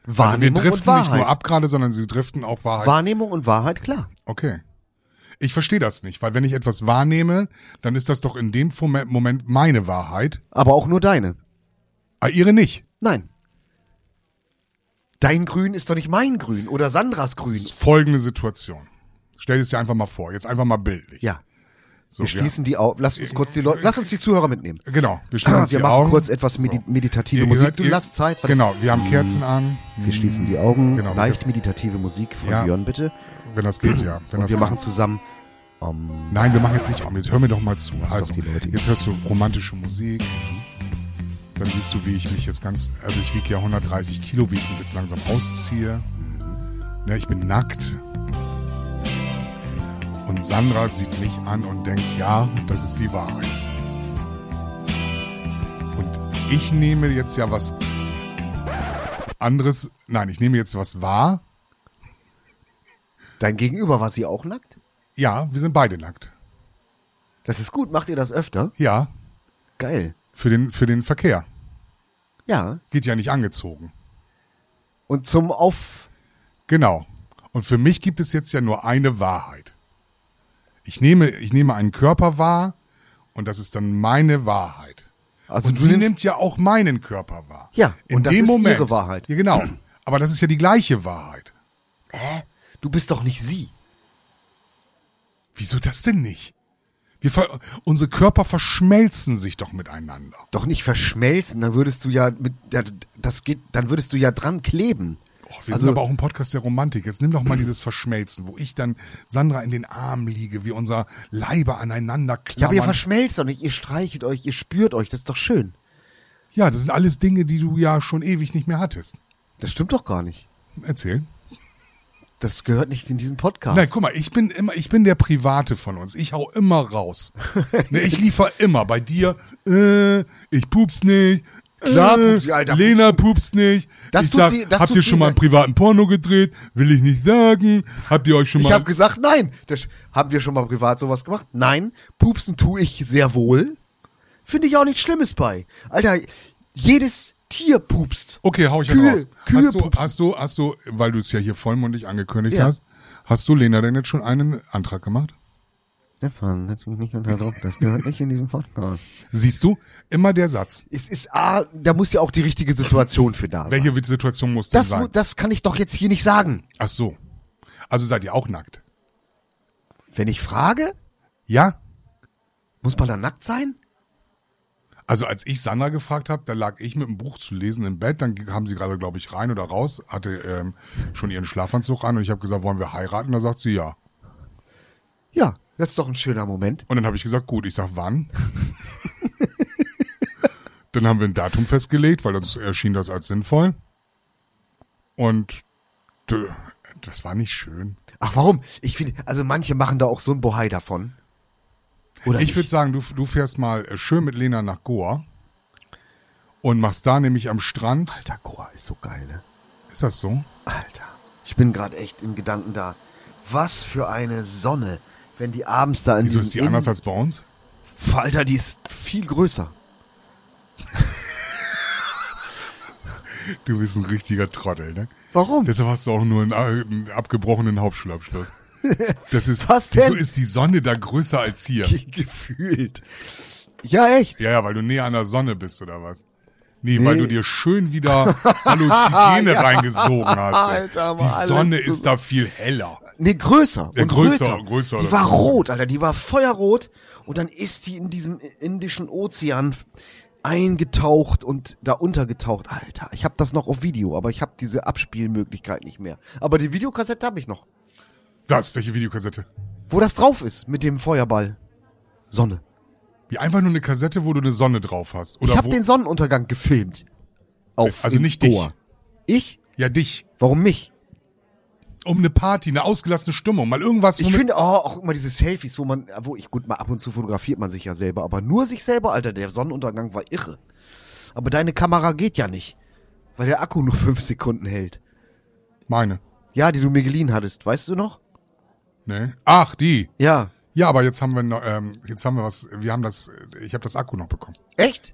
Speaker 3: Also wir
Speaker 2: Wahrnehmung und
Speaker 3: driften nicht
Speaker 2: Wahrheit.
Speaker 3: nur ab gerade, sondern sie driften auch Wahrheit.
Speaker 2: Wahrnehmung und Wahrheit, klar.
Speaker 3: Okay. Ich verstehe das nicht, weil wenn ich etwas wahrnehme, dann ist das doch in dem Moment Moment meine Wahrheit.
Speaker 2: Aber auch nur deine.
Speaker 3: Ah, ihre nicht.
Speaker 2: Nein. Dein Grün ist doch nicht mein Grün oder Sandras Grün.
Speaker 3: Folgende Situation. Stell es dir einfach mal vor, jetzt einfach mal bildlich.
Speaker 2: Ja.
Speaker 3: So,
Speaker 2: Wir schließen die Augen. Lass uns kurz die Leute, lass uns die Zuhörer mitnehmen.
Speaker 3: Genau, wir schließen uns
Speaker 2: Wir
Speaker 3: die
Speaker 2: machen
Speaker 3: Augen.
Speaker 2: kurz etwas medi
Speaker 3: So.
Speaker 2: meditative
Speaker 3: Ihr
Speaker 2: Musik.
Speaker 3: hört-
Speaker 2: Du
Speaker 3: ihr-
Speaker 2: lass Zeit. warte.
Speaker 3: Genau, wir haben Kerzen an.
Speaker 2: Wir schließen die Augen.
Speaker 3: Genau,
Speaker 2: Leicht
Speaker 3: das-
Speaker 2: meditative Musik von
Speaker 3: Ja.
Speaker 2: Björn, bitte.
Speaker 3: Wenn das geht, ja. Wenn
Speaker 2: Und
Speaker 3: das
Speaker 2: wir
Speaker 3: geht.
Speaker 2: machen zusammen. Um,
Speaker 3: Nein, wir machen jetzt nicht um. Jetzt hör mir doch mal zu. Also,
Speaker 2: die Leute.
Speaker 3: jetzt hörst du romantische Musik. Dann siehst du, wie ich mich jetzt ganz, also ich wiege ja hundertdreißig Kilo, wie ich mich jetzt langsam ausziehe. Ja, ich bin nackt. Und Sandra sieht mich an und denkt, ja, das ist die Wahrheit. Und ich nehme jetzt ja was anderes, nein, ich nehme jetzt was wahr.
Speaker 2: Dein Gegenüber, war sie auch nackt?
Speaker 3: Ja, wir sind beide nackt.
Speaker 2: Das ist gut. Macht ihr das öfter?
Speaker 3: Ja,
Speaker 2: Geil.
Speaker 3: für den, für den Verkehr.
Speaker 2: Ja.
Speaker 3: Geht ja nicht angezogen.
Speaker 2: Und zum Auf...
Speaker 3: Genau. Und für mich gibt es jetzt ja nur eine Wahrheit. Ich nehme, ich nehme einen Körper wahr und das ist dann meine Wahrheit.
Speaker 2: Also
Speaker 3: und
Speaker 2: du
Speaker 3: sie
Speaker 2: nimmst-
Speaker 3: nimmt ja auch meinen Körper wahr.
Speaker 2: Ja,
Speaker 3: In
Speaker 2: und das
Speaker 3: dem
Speaker 2: ist
Speaker 3: Moment,
Speaker 2: ihre Wahrheit.
Speaker 3: Ja, genau. Aber das ist ja die gleiche Wahrheit.
Speaker 2: Du bist doch nicht sie.
Speaker 3: Wieso das denn nicht? Wir ver unsere Körper verschmelzen sich doch miteinander.
Speaker 2: Doch nicht verschmelzen, dann würdest du ja mit... ja, Das geht, dann würdest du ja dran kleben.
Speaker 3: Oh, wir
Speaker 2: Also-
Speaker 3: sind aber auch ein Podcast der Romantik. Jetzt nimm doch mal dieses Verschmelzen, wo ich dann Sandra in den Armen liege, wie unser Leiber aneinander klammern.
Speaker 2: Ja, aber ihr verschmelzt doch nicht. Ihr streichelt euch, ihr spürt euch. Das ist doch schön.
Speaker 3: Ja, das sind alles Dinge, die du ja schon ewig nicht mehr hattest.
Speaker 2: Das stimmt doch gar nicht.
Speaker 3: Erzähl.
Speaker 2: Das gehört nicht in diesen Podcast.
Speaker 3: Nein, guck mal, ich bin immer, ich bin der Private von uns. Ich hau immer raus. Ne, ich liefer immer. Bei dir, äh, ich pups nicht.
Speaker 2: Klar
Speaker 3: äh,
Speaker 2: pups sie, Alter.
Speaker 3: Lena pups nicht.
Speaker 2: Das
Speaker 3: ich
Speaker 2: tut
Speaker 3: sag,
Speaker 2: sie- das
Speaker 3: habt
Speaker 2: tut
Speaker 3: ihr
Speaker 2: sie
Speaker 3: schon mal einen
Speaker 2: nicht.
Speaker 3: privaten Porno gedreht? Will ich nicht sagen. Habt ihr euch schon
Speaker 2: Ich
Speaker 3: mal...
Speaker 2: habe gesagt, nein. Das, haben wir schon mal privat sowas gemacht? Nein. Pupsen tue ich sehr wohl. Finde ich auch nichts Schlimmes bei. Alter, jedes Tier pupst.
Speaker 3: Okay, hau ich
Speaker 2: Kühe-
Speaker 3: ja raus.
Speaker 2: Kühe
Speaker 3: Hast du,
Speaker 2: pupsen.
Speaker 3: hast du, hast du, weil du es ja hier vollmundig angekündigt
Speaker 2: Ja.
Speaker 3: hast, hast du Lena denn jetzt schon einen Antrag gemacht?
Speaker 2: Stefan, setz mich nicht unter Druck. Das gehört nicht in diesen Podcast.
Speaker 3: Siehst du, immer der Satz.
Speaker 2: Es ist, ah, da muss ja auch die richtige Situation für da sein.
Speaker 3: Welche Situation muss denn
Speaker 2: Das, mu-
Speaker 3: sein?
Speaker 2: das kann ich doch jetzt hier nicht sagen.
Speaker 3: Ach so. Also seid ihr auch nackt?
Speaker 2: Wenn ich frage,
Speaker 3: Ja?
Speaker 2: muss man da nackt sein?
Speaker 3: Also als ich Sandra gefragt habe, da lag ich mit einem Buch zu lesen im Bett, dann haben sie gerade, glaube ich, rein oder raus, hatte ähm, schon ihren Schlafanzug an und ich habe gesagt, wollen wir heiraten? Da sagt sie ja.
Speaker 2: Ja, das ist doch ein schöner Moment.
Speaker 3: Und dann habe ich gesagt, gut, ich sag wann? Dann haben wir ein Datum festgelegt, weil uns erschien das als sinnvoll. Und d- das war nicht schön.
Speaker 2: Ach, warum? Ich finde, also manche machen da auch so ein Bohai davon. Oder
Speaker 3: Ich
Speaker 2: nicht?
Speaker 3: würde sagen, du, du fährst mal äh, schön mit Lena nach Goa und machst da nämlich am Strand.
Speaker 2: Alter, Goa ist so geil, ne?
Speaker 3: Ist das so?
Speaker 2: Alter. Ich bin gerade echt in Gedanken da. Was für eine Sonne, wenn die abends da in
Speaker 3: Wieso
Speaker 2: diesem
Speaker 3: ist die
Speaker 2: Innen-
Speaker 3: anders als bei uns?
Speaker 2: Alter, die ist viel größer.
Speaker 3: Du bist ein richtiger Trottel, ne?
Speaker 2: Warum?
Speaker 3: Deshalb hast du auch nur einen, äh, einen abgebrochenen Hauptschulabschluss. Das ist,
Speaker 2: Was denn?
Speaker 3: Wieso ist die Sonne da größer als hier?
Speaker 2: Ge- Gefühlt. Ja, echt.
Speaker 3: Ja, ja, weil du näher an der Sonne bist, oder was? Nee,
Speaker 2: Nee.
Speaker 3: weil du dir schön wieder Halluzigene
Speaker 2: Ja.
Speaker 3: reingesogen hast. ey.
Speaker 2: Alter, aber
Speaker 3: die
Speaker 2: alles
Speaker 3: Sonne
Speaker 2: so-
Speaker 3: ist da viel heller.
Speaker 2: Nee, größer.
Speaker 3: Ja,
Speaker 2: und
Speaker 3: größer,
Speaker 2: röter.
Speaker 3: größer
Speaker 2: Die
Speaker 3: oder
Speaker 2: war
Speaker 3: so.
Speaker 2: rot, Alter. Die war feuerrot. Und dann ist die in diesem Indischen Ozean eingetaucht und da untergetaucht. Alter, ich habe das noch auf Video, aber ich habe diese Abspielmöglichkeit nicht mehr. Aber die Videokassette habe ich noch.
Speaker 3: Was? Welche Videokassette?
Speaker 2: Wo das drauf ist mit dem Feuerball. Sonne.
Speaker 3: Wie einfach nur eine Kassette, wo du eine Sonne drauf hast. Oder
Speaker 2: ich habe
Speaker 3: wo,
Speaker 2: den Sonnenuntergang gefilmt. Auf
Speaker 3: Also
Speaker 2: in
Speaker 3: nicht dich.
Speaker 2: Goa. Ich?
Speaker 3: Ja, dich.
Speaker 2: Warum mich?
Speaker 3: Um eine Party, eine ausgelassene Stimmung. Mal irgendwas.
Speaker 2: Ich
Speaker 3: womit-
Speaker 2: finde oh, auch immer diese Selfies, wo man, wo ich, gut, mal ab und zu fotografiert man sich ja selber, aber nur sich selber, Alter, der Sonnenuntergang war irre. Aber deine Kamera geht ja nicht, weil der Akku nur fünf Sekunden hält.
Speaker 3: Meine.
Speaker 2: Ja, die du mir geliehen hattest, weißt du noch?
Speaker 3: Ne? Ach, die.
Speaker 2: Ja.
Speaker 3: Ja, aber jetzt haben wir noch, ähm, jetzt haben wir was, wir haben das, ich habe das Akku noch bekommen.
Speaker 2: Echt?
Speaker 3: Ja.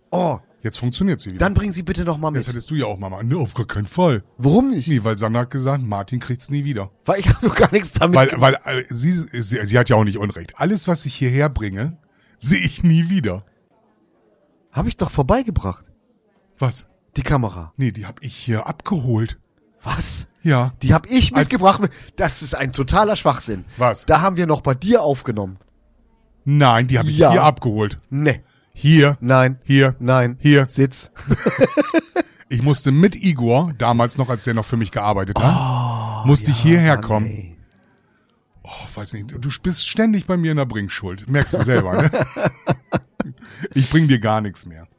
Speaker 2: Oh,
Speaker 3: Jetzt funktioniert sie wieder.
Speaker 2: dann bring sie bitte noch mal
Speaker 3: Das
Speaker 2: mit.
Speaker 3: hättest du ja auch mal machen. Ne, auf gar keinen Fall.
Speaker 2: Warum nicht?
Speaker 3: Nee, weil Sandra hat gesagt, Martin kriegt's nie wieder.
Speaker 2: Weil ich habe noch gar nichts damit
Speaker 3: Weil,
Speaker 2: gemacht.
Speaker 3: weil äh, sie, sie, sie hat ja auch nicht Unrecht. Alles, was ich hierher bringe, sehe ich nie wieder.
Speaker 2: Habe ich doch vorbeigebracht,
Speaker 3: Was?
Speaker 2: die Kamera.
Speaker 3: Nee, die habe ich hier abgeholt.
Speaker 2: Was?
Speaker 3: Ja.
Speaker 2: Die habe ich
Speaker 3: Als-
Speaker 2: mitgebracht. Das ist ein totaler Schwachsinn.
Speaker 3: Was?
Speaker 2: Da haben wir noch bei dir aufgenommen.
Speaker 3: Nein, die habe ich
Speaker 2: Ja.
Speaker 3: hier abgeholt.
Speaker 2: Ne,
Speaker 3: Hier.
Speaker 2: nein,
Speaker 3: Hier.
Speaker 2: nein.
Speaker 3: Hier.
Speaker 2: Sitz.
Speaker 3: Ich musste mit Igor, damals noch, als der noch für mich gearbeitet hat, musste ich hierher
Speaker 2: Mann,
Speaker 3: kommen.
Speaker 2: ey.
Speaker 3: Oh, weiß nicht, du bist ständig bei mir in der Bringschuld. Merkst du selber, ne? Ich bring dir gar nichts mehr.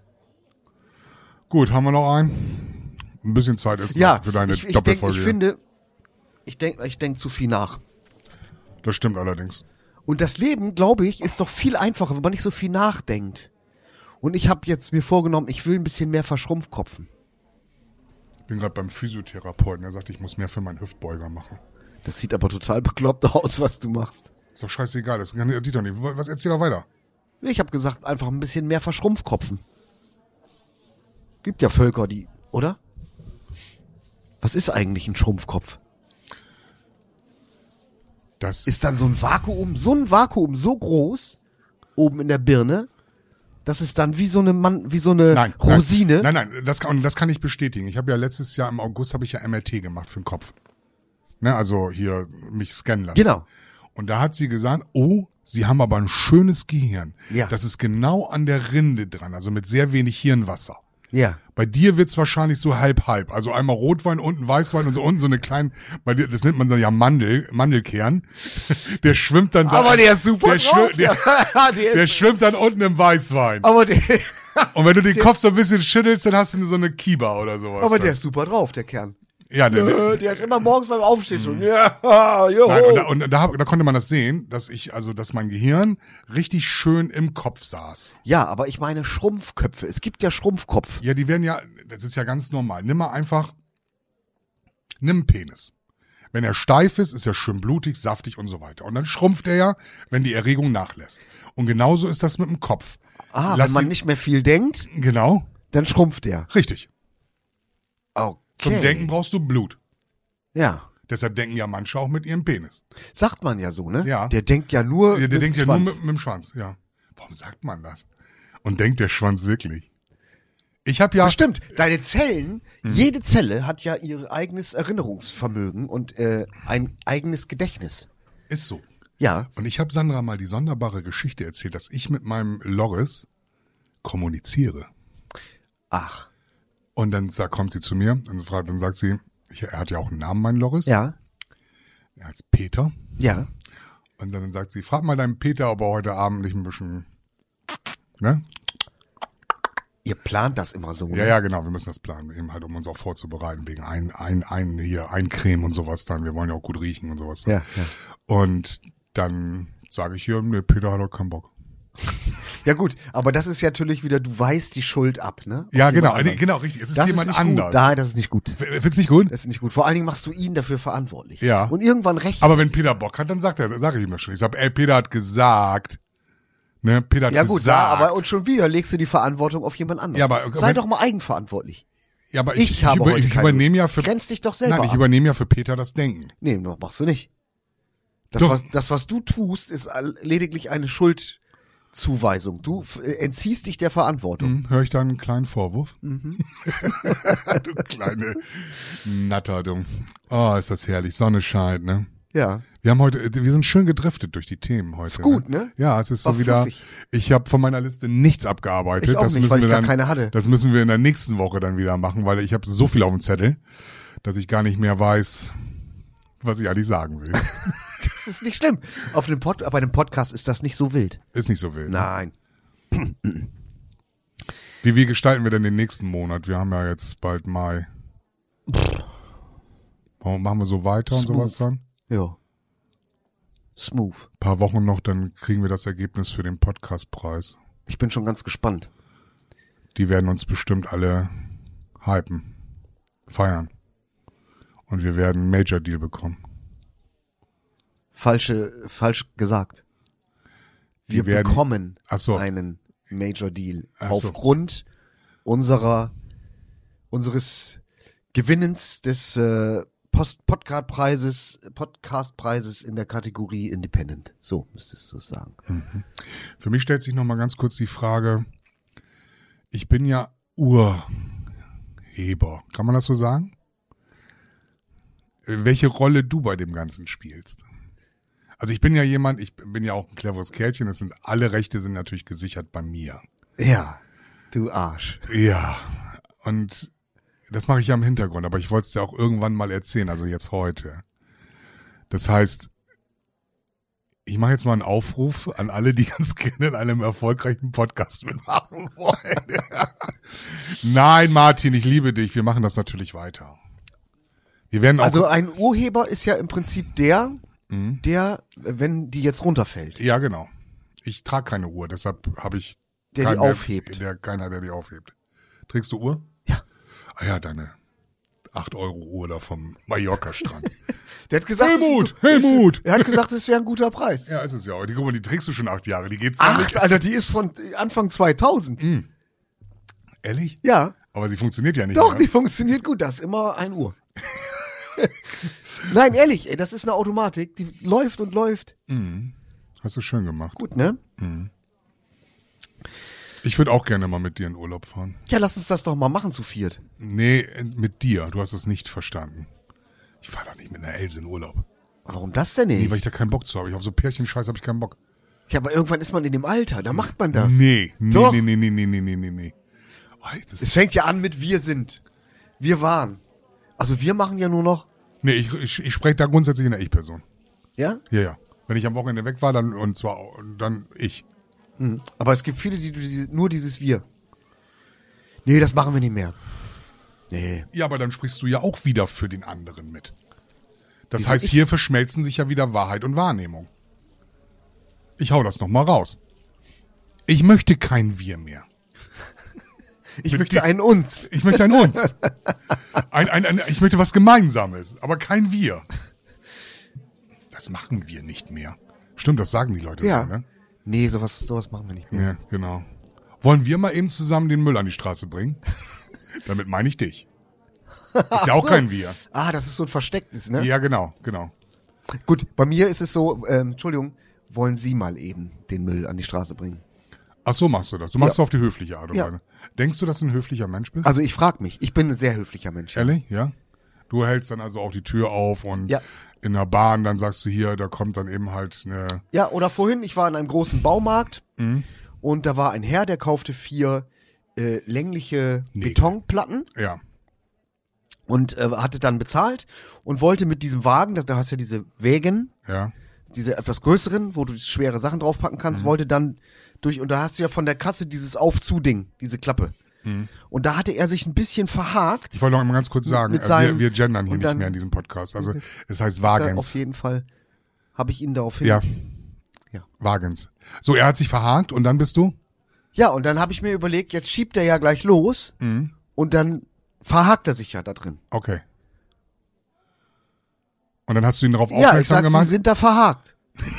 Speaker 3: Gut, haben wir noch einen? Ein bisschen Zeit ist
Speaker 2: Ja,
Speaker 3: noch für deine
Speaker 2: ich, ich, denk,
Speaker 3: Doppelfolge.
Speaker 2: ich finde, ich denke ich denk zu viel nach.
Speaker 3: Das stimmt allerdings.
Speaker 2: Und das Leben, glaube ich, ist doch viel einfacher, wenn man nicht so viel nachdenkt. Und ich habe jetzt mir vorgenommen, ich will ein bisschen mehr Verschrumpfkopfen.
Speaker 3: Ich bin gerade beim Physiotherapeuten, der sagt, ich muss mehr für meinen Hüftbeuger machen.
Speaker 2: Das sieht aber total bekloppt aus, was du machst.
Speaker 3: Ist doch scheißegal, das kann die doch nicht. Was erzähl doch weiter?
Speaker 2: Ich habe gesagt, einfach ein bisschen mehr Verschrumpfkopfen. Gibt ja Völker, die, oder? Was ist eigentlich ein Schrumpfkopf?
Speaker 3: Das
Speaker 2: Ist dann so ein Vakuum, so ein Vakuum so groß, oben in der Birne, dass es dann wie so eine Mann, wie so eine
Speaker 3: Nein,
Speaker 2: Rosine.
Speaker 3: Nein, nein, nein, das kann, das kann ich bestätigen. Ich habe ja letztes Jahr im August habe ich ja M R T gemacht für den Kopf. Ne, also hier mich scannen lassen.
Speaker 2: Genau.
Speaker 3: Und da hat sie gesagt, oh, Sie haben aber ein schönes Gehirn.
Speaker 2: Ja.
Speaker 3: Das ist genau an der Rinde dran, also mit sehr wenig Hirnwasser.
Speaker 2: Ja.
Speaker 3: Bei dir wird's wahrscheinlich so halb-halb. Also einmal Rotwein, unten Weißwein und so unten so eine kleine, bei dir, das nennt man dann ja Mandel, Mandelkern. Der schwimmt dann da.
Speaker 2: Aber der ist super
Speaker 3: der,
Speaker 2: drauf.
Speaker 3: schwimmt, der,
Speaker 2: Ja, der
Speaker 3: der
Speaker 2: ist,
Speaker 3: schwimmt dann unten im Weißwein.
Speaker 2: aber der,
Speaker 3: Und wenn du den Kopf so ein bisschen schüttelst, dann hast du so eine Kiba oder sowas.
Speaker 2: aber der ist super drauf, der Kern.
Speaker 3: ja, der,
Speaker 2: Äh, Der ist immer morgens beim Aufstehen schon. Ja, juhu.
Speaker 3: Nein, und da, und da, hab- da konnte man das sehen, dass ich, also, dass mein Gehirn richtig schön im Kopf saß.
Speaker 2: Ja, aber ich meine Schrumpfköpfe. Es gibt ja Schrumpfkopf.
Speaker 3: Ja, die werden ja, das ist ja ganz normal. Nimm mal einfach, nimm einen Penis. Wenn er steif ist, ist er schön blutig, saftig und so weiter. Und dann schrumpft er ja, wenn die Erregung nachlässt. Und genauso ist das mit dem Kopf.
Speaker 2: Ah,
Speaker 3: Lass
Speaker 2: wenn man
Speaker 3: ihn-
Speaker 2: nicht mehr viel denkt,
Speaker 3: Genau,
Speaker 2: dann schrumpft der.
Speaker 3: richtig.
Speaker 2: Okay.
Speaker 3: Zum Denken brauchst du Blut.
Speaker 2: Ja.
Speaker 3: Deshalb denken ja manche auch mit ihrem Penis.
Speaker 2: Sagt man ja so, ne?
Speaker 3: Ja.
Speaker 2: Der denkt ja nur
Speaker 3: Der, der
Speaker 2: mit
Speaker 3: denkt
Speaker 2: dem
Speaker 3: ja nur
Speaker 2: Schwanz.
Speaker 3: mit, mit dem Schwanz, ja. Warum sagt man das? Und denkt der Schwanz wirklich? Ich habe ja,
Speaker 2: Bestimmt. Deine Zellen,
Speaker 3: Mhm.
Speaker 2: jede Zelle hat ja ihr eigenes Erinnerungsvermögen und äh, ein eigenes Gedächtnis.
Speaker 3: ist so.
Speaker 2: Ja.
Speaker 3: Und ich habe Sandra mal die sonderbare Geschichte erzählt, dass ich mit meinem Loris kommuniziere.
Speaker 2: Ach.
Speaker 3: Und dann sagt, kommt sie zu mir und fragt, dann sagt sie, ich, er hat ja auch einen Namen, mein Loris.
Speaker 2: Ja.
Speaker 3: Er heißt Peter.
Speaker 2: Ja.
Speaker 3: Und dann sagt sie, frag mal deinen Peter, ob er heute Abend nicht ein bisschen, ne?
Speaker 2: Ihr plant das immer so, ne?
Speaker 3: Ja, ja, genau, wir müssen das planen, eben halt, um uns auch vorzubereiten, wegen ein, ein, ein, hier, Eincreme und sowas dann. Wir wollen ja auch gut riechen und sowas dann.
Speaker 2: Ja, ja.
Speaker 3: Und dann sage ich hier, ne, Peter hat doch keinen Bock.
Speaker 2: Ja gut, aber das ist ja natürlich wieder, du weißt die Schuld ab, ne? Auf
Speaker 3: Ja,
Speaker 2: jemand
Speaker 3: genau,
Speaker 2: anderen.
Speaker 3: nee, genau, richtig. Es ist
Speaker 2: Das
Speaker 3: jemand
Speaker 2: ist nicht
Speaker 3: anders.
Speaker 2: gut. Nein, das ist nicht gut.
Speaker 3: Findest du nicht gut?
Speaker 2: Das ist nicht gut. Vor allen Dingen machst du ihn dafür verantwortlich.
Speaker 3: Ja.
Speaker 2: Und irgendwann recht.
Speaker 3: Aber wenn Peter Bock hat, dann sagt er, sage ich ihm das schon. Ich sag, ey, Peter hat gesagt, ne, Peter hat
Speaker 2: ja gut,
Speaker 3: gesagt.
Speaker 2: ja, aber und schon wieder legst du die Verantwortung auf jemand anderes.
Speaker 3: Ja, aber-
Speaker 2: Sei
Speaker 3: wenn-
Speaker 2: doch mal eigenverantwortlich.
Speaker 3: ja, aber
Speaker 2: Ich,
Speaker 3: ich, ich,
Speaker 2: habe
Speaker 3: über,
Speaker 2: heute
Speaker 3: ich
Speaker 2: keine
Speaker 3: übernehme ja
Speaker 2: Lust.
Speaker 3: für,
Speaker 2: Grenz dich doch selber
Speaker 3: nein, ich
Speaker 2: ab.
Speaker 3: übernehme ja für Peter das Denken.
Speaker 2: Nee, machst du nicht. Das
Speaker 3: Doch.
Speaker 2: was, das, was du tust, ist all- lediglich eine Schuldzuweisung. Du f- äh, entziehst dich der Verantwortung.
Speaker 3: Hm, höre ich da einen kleinen Vorwurf?
Speaker 2: Mhm.
Speaker 3: Du kleine Natter, du. Oh, ist das herrlich. Sonne scheint, ne?
Speaker 2: Ja.
Speaker 3: Wir haben heute, wir sind schön gedriftet durch die Themen heute.
Speaker 2: Ist gut, ne?
Speaker 3: Ja, es ist so
Speaker 2: War
Speaker 3: wieder,
Speaker 2: fluffig.
Speaker 3: ich habe von meiner Liste nichts abgearbeitet.
Speaker 2: Ich auch
Speaker 3: das
Speaker 2: nicht,
Speaker 3: müssen
Speaker 2: weil
Speaker 3: wir
Speaker 2: ich gar
Speaker 3: dann,
Speaker 2: keine hatte.
Speaker 3: Das müssen wir in der nächsten Woche dann wieder machen, weil ich habe so viel auf dem Zettel, dass ich gar nicht mehr weiß, was ich eigentlich sagen will.
Speaker 2: Das ist nicht schlimm. Auf einem Pod, bei einem Podcast ist das nicht so wild.
Speaker 3: Ist nicht so wild.
Speaker 2: Nein.
Speaker 3: Wie, wie gestalten wir denn den nächsten Monat? Wir haben ja jetzt bald Mai. Warum machen wir so weiter und
Speaker 2: Smooth.
Speaker 3: sowas dann?
Speaker 2: Ja. Smooth.
Speaker 3: Ein paar Wochen noch, dann kriegen wir das Ergebnis für den Podcastpreis.
Speaker 2: Ich bin schon ganz gespannt.
Speaker 3: Die werden uns bestimmt alle hypen, feiern. Und wir werden einen Major Deal bekommen.
Speaker 2: Falsche, falsch gesagt.
Speaker 3: Die
Speaker 2: Wir
Speaker 3: werden-
Speaker 2: bekommen
Speaker 3: Ach so.
Speaker 2: einen Major Deal.
Speaker 3: Ach so.
Speaker 2: Aufgrund unserer, unseres Gewinnens des äh, Post Podcast-Preises, Podcast-Preises in der Kategorie Independent. So müsstest du es sagen.
Speaker 3: Für mich stellt sich noch mal ganz kurz die Frage, ich bin ja Urheber. Kann man das so sagen? Welche Rolle du bei dem Ganzen spielst? Also ich bin ja jemand, ich bin ja auch ein cleveres Kerlchen, das sind, alle Rechte sind natürlich gesichert bei mir.
Speaker 2: Ja, du Arsch.
Speaker 3: Ja, und das mache ich ja im Hintergrund, aber ich wollte es dir auch irgendwann mal erzählen, also jetzt heute. Das heißt, ich mache jetzt mal einen Aufruf an alle, die ganz gerne in einem erfolgreichen Podcast mitmachen wollen. Nein, Martin, ich liebe dich, wir machen das natürlich weiter. Wir werden auch
Speaker 2: Also ein Urheber ist ja im Prinzip der, der, wenn die jetzt runterfällt,
Speaker 3: ja, genau. Ich trage keine Uhr, deshalb habe ich
Speaker 2: der die
Speaker 3: keinen,
Speaker 2: aufhebt.
Speaker 3: Der, keiner, der die aufhebt. Trägst du Uhr?
Speaker 2: Ja.
Speaker 3: Ah ja, deine acht Euro Uhr da vom Mallorca-Strand.
Speaker 2: Der hat gesagt,
Speaker 3: Helmut,
Speaker 2: es ist,
Speaker 3: Helmut.
Speaker 2: Ist, er hat gesagt, es wäre ein guter Preis.
Speaker 3: Ja, ist es ja. Die, guck mal, die trägst du schon acht Jahre. Die geht's ja
Speaker 2: Acht, Alter, die ist von Anfang zweitausend.
Speaker 3: Ehrlich?
Speaker 2: Ja,
Speaker 3: Aber sie funktioniert ja nicht
Speaker 2: doch,
Speaker 3: mehr.
Speaker 2: die funktioniert gut. Das ist immer ein Uhr. Nein, ehrlich, ey, das ist eine Automatik, die läuft und läuft.
Speaker 3: Hast du schön gemacht.
Speaker 2: Gut, ne?
Speaker 3: Ich würde auch gerne mal mit dir in Urlaub fahren.
Speaker 2: Ja, lass uns das doch mal machen zu viert.
Speaker 3: Nee, mit dir. Du hast es nicht verstanden. Ich fahre doch nicht mit einer Else in Urlaub.
Speaker 2: Warum das denn
Speaker 3: Nee,
Speaker 2: nicht?
Speaker 3: weil ich da keinen Bock zu habe. Ich auf so Pärchenscheiß habe ich keinen Bock.
Speaker 2: Ja, aber irgendwann ist man in dem Alter, da macht man das.
Speaker 3: Nee, nee,
Speaker 2: Doch.
Speaker 3: nee, nee, nee, nee, nee, nee, nee, nee. Oh, das
Speaker 2: Es
Speaker 3: ist,
Speaker 2: fängt ja an mit wir sind. Wir waren. Also wir machen ja nur noch,
Speaker 3: nee, ich, ich, ich spreche da grundsätzlich in der Ich-Person.
Speaker 2: ja?
Speaker 3: Ja, ja. Wenn ich am Wochenende weg war, dann und zwar dann ich.
Speaker 2: Mhm. Aber es gibt viele, die diese- nur dieses wir. Nee, das machen wir nicht mehr. Nee.
Speaker 3: Ja, aber dann sprichst du ja auch wieder für den anderen mit. Das
Speaker 2: Wieso
Speaker 3: heißt,
Speaker 2: ich?
Speaker 3: hier verschmelzen sich ja wieder Wahrheit und Wahrnehmung. Ich hau das nochmal raus. Ich möchte kein Wir mehr.
Speaker 2: Ich
Speaker 3: Mit
Speaker 2: möchte
Speaker 3: dir-
Speaker 2: einen uns.
Speaker 3: Ich möchte ein Uns. Ein, ein, ein, ich möchte was Gemeinsames, aber kein Wir. Das machen wir nicht mehr. Stimmt, das sagen die Leute
Speaker 2: Ja.
Speaker 3: so, ne?
Speaker 2: Nee, sowas, sowas machen wir nicht mehr.
Speaker 3: Ja, genau. Wollen wir mal eben zusammen den Müll an die Straße bringen? Damit meine ich dich. Ist ja auch
Speaker 2: so.
Speaker 3: kein Wir.
Speaker 2: Ah, das ist so ein verstecktes, ne?
Speaker 3: Ja, genau, genau.
Speaker 2: Gut, bei mir ist es so, ähm, Entschuldigung, wollen Sie mal eben den Müll an die Straße bringen?
Speaker 3: Ach so machst du das. Du machst
Speaker 2: Ja.
Speaker 3: es auf die höfliche Art und
Speaker 2: Ja.
Speaker 3: Weise. Denkst du, dass du ein höflicher Mensch bist?
Speaker 2: Also ich frage mich, ich bin ein sehr höflicher Mensch. Ja.
Speaker 3: Ehrlich? Ja? Du hältst dann also auch die Tür auf und
Speaker 2: Ja.
Speaker 3: in der Bahn, dann sagst du hier, da kommt dann eben halt eine...
Speaker 2: Ja, oder vorhin, ich war in einem großen Baumarkt
Speaker 3: Mhm.
Speaker 2: und da war ein Herr, der kaufte vier äh, längliche
Speaker 3: Nee.
Speaker 2: Betonplatten
Speaker 3: Ja.
Speaker 2: und äh, hatte dann bezahlt und wollte mit diesem Wagen, das, da hast du ja diese Wägen,
Speaker 3: Ja.
Speaker 2: diese etwas größeren, wo du schwere Sachen draufpacken
Speaker 3: Mhm.
Speaker 2: kannst, wollte dann durch, und da hast du ja von der Kasse dieses Auf-Zu-Ding, diese Klappe.
Speaker 3: Mhm.
Speaker 2: Und da hatte er sich ein bisschen verhakt.
Speaker 3: Ich wollte noch mal ganz kurz sagen,
Speaker 2: Mit
Speaker 3: äh,
Speaker 2: seinem-
Speaker 3: wir, wir gendern hier
Speaker 2: und
Speaker 3: nicht
Speaker 2: dann-
Speaker 3: mehr in diesem Podcast. Also es heißt
Speaker 2: Ja,
Speaker 3: Wagens.
Speaker 2: auf jeden Fall habe ich ihn darauf hin.
Speaker 3: Ja.
Speaker 2: Ja.
Speaker 3: Wagens. So, er hat sich verhakt und dann bist du?
Speaker 2: Ja, und dann habe ich mir überlegt, jetzt schiebt er ja gleich los
Speaker 3: Mhm.
Speaker 2: und dann verhakt er sich ja da drin.
Speaker 3: Okay. Und dann hast du ihn darauf
Speaker 2: Ja, ich
Speaker 3: aufmerksam
Speaker 2: sag,
Speaker 3: gemacht?
Speaker 2: sie sind da verhakt.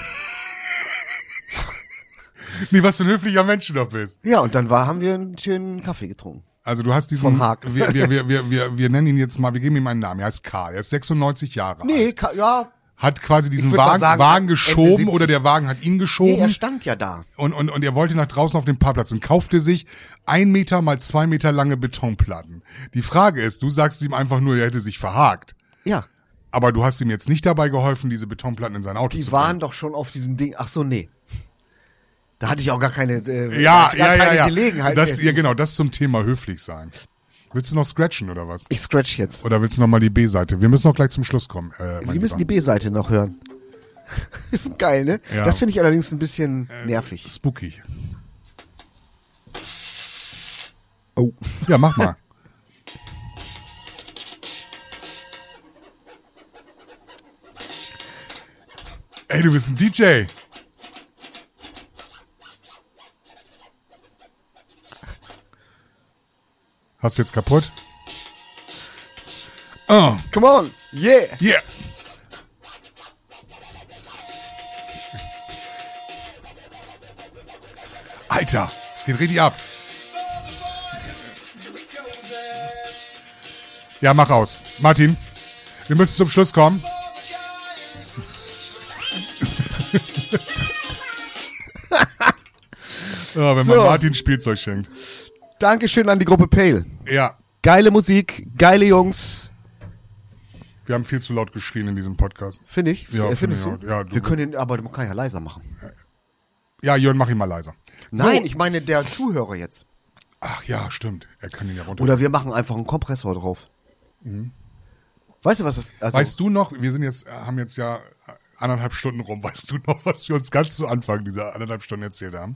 Speaker 3: Nee, was für ein höflicher Mensch du doch bist.
Speaker 2: Ja, und dann war, haben wir einen schönen Kaffee getrunken.
Speaker 3: Also du hast diesen...
Speaker 2: Vom Haken.
Speaker 3: Wir, wir, wir, wir, wir, wir nennen ihn jetzt mal, wir geben ihm einen Namen. Er heißt Karl. Er ist sechsundneunzig Jahre alt.
Speaker 2: Nee, ka- ja,
Speaker 3: Hat quasi diesen
Speaker 2: würd mal
Speaker 3: Wagen,
Speaker 2: sagen,
Speaker 3: Wagen
Speaker 2: Ende
Speaker 3: geschoben
Speaker 2: siebzig.
Speaker 3: oder der Wagen hat ihn geschoben.
Speaker 2: nee, er stand ja da.
Speaker 3: Und, und, und er wollte nach draußen auf den Parkplatz und kaufte sich ein Meter mal zwei Meter lange Betonplatten. Die Frage ist, du sagst ihm einfach nur, er hätte sich verhakt.
Speaker 2: Ja,
Speaker 3: Aber du hast ihm jetzt nicht dabei geholfen, diese Betonplatten in sein Auto
Speaker 2: die
Speaker 3: zu
Speaker 2: waren
Speaker 3: bringen.
Speaker 2: doch schon auf diesem Ding. Ach so, nee. Da hatte ich auch gar keine, äh,
Speaker 3: Ja,
Speaker 2: hatte ich gar
Speaker 3: ja, ja,
Speaker 2: keine
Speaker 3: ja.
Speaker 2: Gelegenheit.
Speaker 3: Das,
Speaker 2: mehr.
Speaker 3: ja, genau, das zum Thema höflich sein. Willst du noch scratchen oder was?
Speaker 2: Ich scratch jetzt.
Speaker 3: Oder willst du noch mal die B-Seite? Wir müssen noch gleich zum Schluss kommen. Äh, mein
Speaker 2: Wir müssen die
Speaker 3: Lieber.
Speaker 2: B-Seite noch hören. Geil, ne?
Speaker 3: Ja.
Speaker 2: Das finde ich allerdings ein bisschen nervig.
Speaker 3: Spooky.
Speaker 2: Oh.
Speaker 3: Ja, mach mal. Ey, du bist ein D J. Hast du jetzt kaputt? Oh,
Speaker 2: Come on. Yeah.
Speaker 3: yeah. Alter, Es geht richtig ab. Ja, mach aus. Martin, wir müssen zum Schluss kommen. Ja, wenn
Speaker 2: So.
Speaker 3: man Martin Spielzeug schenkt.
Speaker 2: Dankeschön an die Gruppe Pale.
Speaker 3: Ja,
Speaker 2: Geile Musik, geile Jungs.
Speaker 3: wir haben viel zu laut geschrien in diesem Podcast.
Speaker 2: Finde ich.
Speaker 3: Ja,
Speaker 2: äh,
Speaker 3: finde
Speaker 2: Findest
Speaker 3: ich
Speaker 2: du?
Speaker 3: auch. Ja, du-
Speaker 2: Wir können ihn, aber man kann ja leiser machen.
Speaker 3: Ja, Jörn, mach ihn mal leiser.
Speaker 2: Nein,
Speaker 3: So.
Speaker 2: ich meine der Zuhörer jetzt.
Speaker 3: Ach ja, stimmt. Er kann ihn ja runter.
Speaker 2: Oder wir machen einfach einen Kompressor drauf. Weißt du, was das also,
Speaker 3: Weißt du noch, wir sind jetzt, haben jetzt ja anderthalb Stunden rum. Weißt du noch, was wir uns ganz zu Anfang dieser anderthalb Stunden erzählt haben?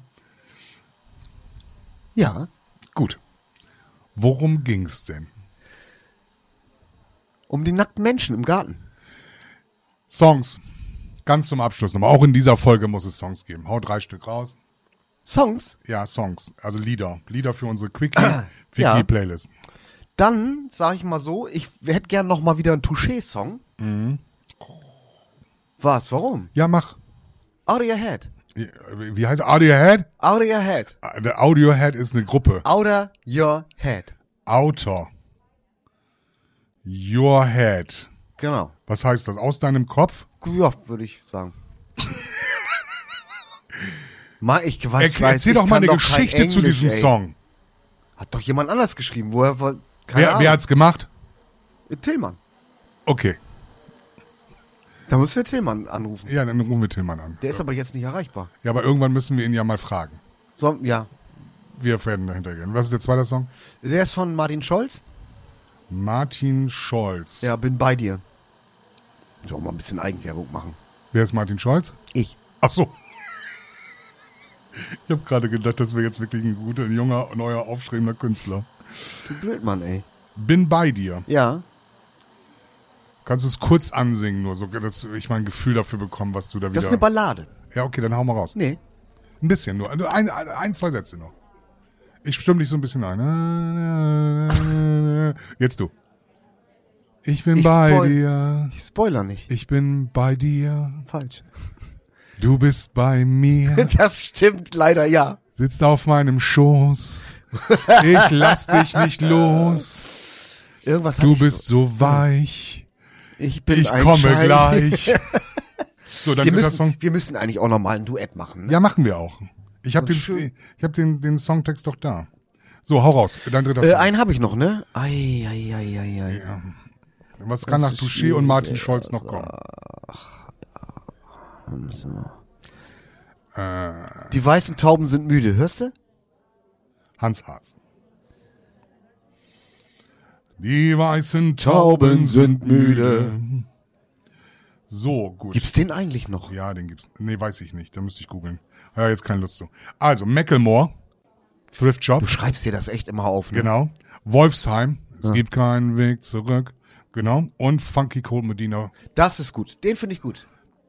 Speaker 2: Ja.
Speaker 3: Gut. Worum ging's denn?
Speaker 2: Um die nackten Menschen im Garten.
Speaker 3: Songs. Ganz zum Abschluss nochmal. Auch in dieser Folge muss es Songs geben. Hau drei Stück raus.
Speaker 2: Songs.
Speaker 3: Ja, Songs. Also Lieder. Lieder für unsere Quickie, Quickie
Speaker 2: Ja.
Speaker 3: Playlist.
Speaker 2: Dann, sag ich mal so, ich hätte gern noch mal wieder einen Touché-Song.
Speaker 3: Mhm.
Speaker 2: Was? Warum?
Speaker 3: Ja, mach.
Speaker 2: Out of your head.
Speaker 3: Wie heißt Audiohead?
Speaker 2: Out of your head.
Speaker 3: Der Audiohead ist eine Gruppe.
Speaker 2: Out of your head.
Speaker 3: Outer. Your head.
Speaker 2: Genau.
Speaker 3: Was heißt das? Aus deinem Kopf?
Speaker 2: Ja, würde ich sagen. mal, ich weiß,
Speaker 3: Er,
Speaker 2: ich weiß,
Speaker 3: erzähl
Speaker 2: ich
Speaker 3: doch mal
Speaker 2: kann
Speaker 3: eine
Speaker 2: kein
Speaker 3: Geschichte zu
Speaker 2: Englisch,
Speaker 3: diesem
Speaker 2: ey.
Speaker 3: Song.
Speaker 2: Hat doch jemand anders geschrieben. Woher? Wo, keine
Speaker 3: Wer,
Speaker 2: Ahnung.
Speaker 3: wer hat's gemacht?
Speaker 2: Tillmann.
Speaker 3: Okay.
Speaker 2: Da müssen wir Tillmann anrufen.
Speaker 3: Ja, dann rufen wir Tillmann an.
Speaker 2: Der ist aber jetzt nicht erreichbar.
Speaker 3: Ja, aber irgendwann müssen wir ihn ja mal fragen.
Speaker 2: So, ja.
Speaker 3: Wir werden dahinter gehen. Was ist der zweite Song?
Speaker 2: Der ist von Martin Scholz.
Speaker 3: Martin Scholz.
Speaker 2: Ja, bin bei dir. So, mal ein bisschen Eigenwerbung machen.
Speaker 3: Wer ist Martin Scholz?
Speaker 2: Ich.
Speaker 3: Ach so. Ich habe gerade gedacht, das wäre jetzt wirklich ein guter, ein junger, neuer, aufstrebender Künstler.
Speaker 2: Du Blödmann, ey.
Speaker 3: Bin bei dir.
Speaker 2: Ja.
Speaker 3: Kannst du es kurz ansingen, nur so, dass ich mal ein Gefühl dafür bekomme, was du da wieder...
Speaker 2: Das ist eine Ballade.
Speaker 3: Ja, okay, dann hau mal raus.
Speaker 2: Nee.
Speaker 3: Ein bisschen nur. Also Ein, ein, ein, zwei Sätze noch. Ich stimme dich so ein bisschen ein. Jetzt du. Ich bin
Speaker 2: Ich
Speaker 3: bei
Speaker 2: spoil-
Speaker 3: dir.
Speaker 2: Ich spoiler nicht.
Speaker 3: Ich bin bei dir.
Speaker 2: Falsch.
Speaker 3: Du bist bei mir.
Speaker 2: Das stimmt leider, ja.
Speaker 3: Sitzt auf meinem Schoß. Ich lass dich nicht los.
Speaker 2: Irgendwas hatte
Speaker 3: Du
Speaker 2: ich
Speaker 3: bist so weich.
Speaker 2: Ich bin
Speaker 3: Ich
Speaker 2: ein
Speaker 3: komme
Speaker 2: Schein.
Speaker 3: gleich. So, dann
Speaker 2: Wir
Speaker 3: dritter
Speaker 2: müssen,
Speaker 3: Song.
Speaker 2: wir müssen eigentlich auch nochmal ein Duett machen. Ne?
Speaker 3: Ja, machen wir auch. Ich habe
Speaker 2: Das
Speaker 3: den,
Speaker 2: ist schön.
Speaker 3: ich hab den, den Songtext doch da. So, hau raus. Dein dritter
Speaker 2: Äh,
Speaker 3: Song.
Speaker 2: einen habe ich noch, ne? Ei, ei, ei, ei, ei.
Speaker 3: Ja. Was kann
Speaker 2: Das
Speaker 3: nach
Speaker 2: ist
Speaker 3: Touché und Martin
Speaker 2: schwierig,
Speaker 3: Scholz noch kommen? Äh,
Speaker 2: Die weißen Tauben sind müde, hörst du?
Speaker 3: Hans Harz. Die weißen
Speaker 2: Tauben
Speaker 3: Tauben
Speaker 2: sind
Speaker 3: sind müde. So, gut.
Speaker 2: Gibt's den eigentlich noch?
Speaker 3: Ja, den gibt's. Nee, weiß ich nicht. Da müsste ich googeln. Ja, jetzt keine Lust zu. Also, Macklemore. Thrift Shop.
Speaker 2: Du schreibst dir das echt immer auf, ne?
Speaker 3: Genau. Wolfsheim. Es gibt keinen Weg zurück. Genau. Und Funky Cold Medina.
Speaker 2: Das ist gut. Den finde ich gut.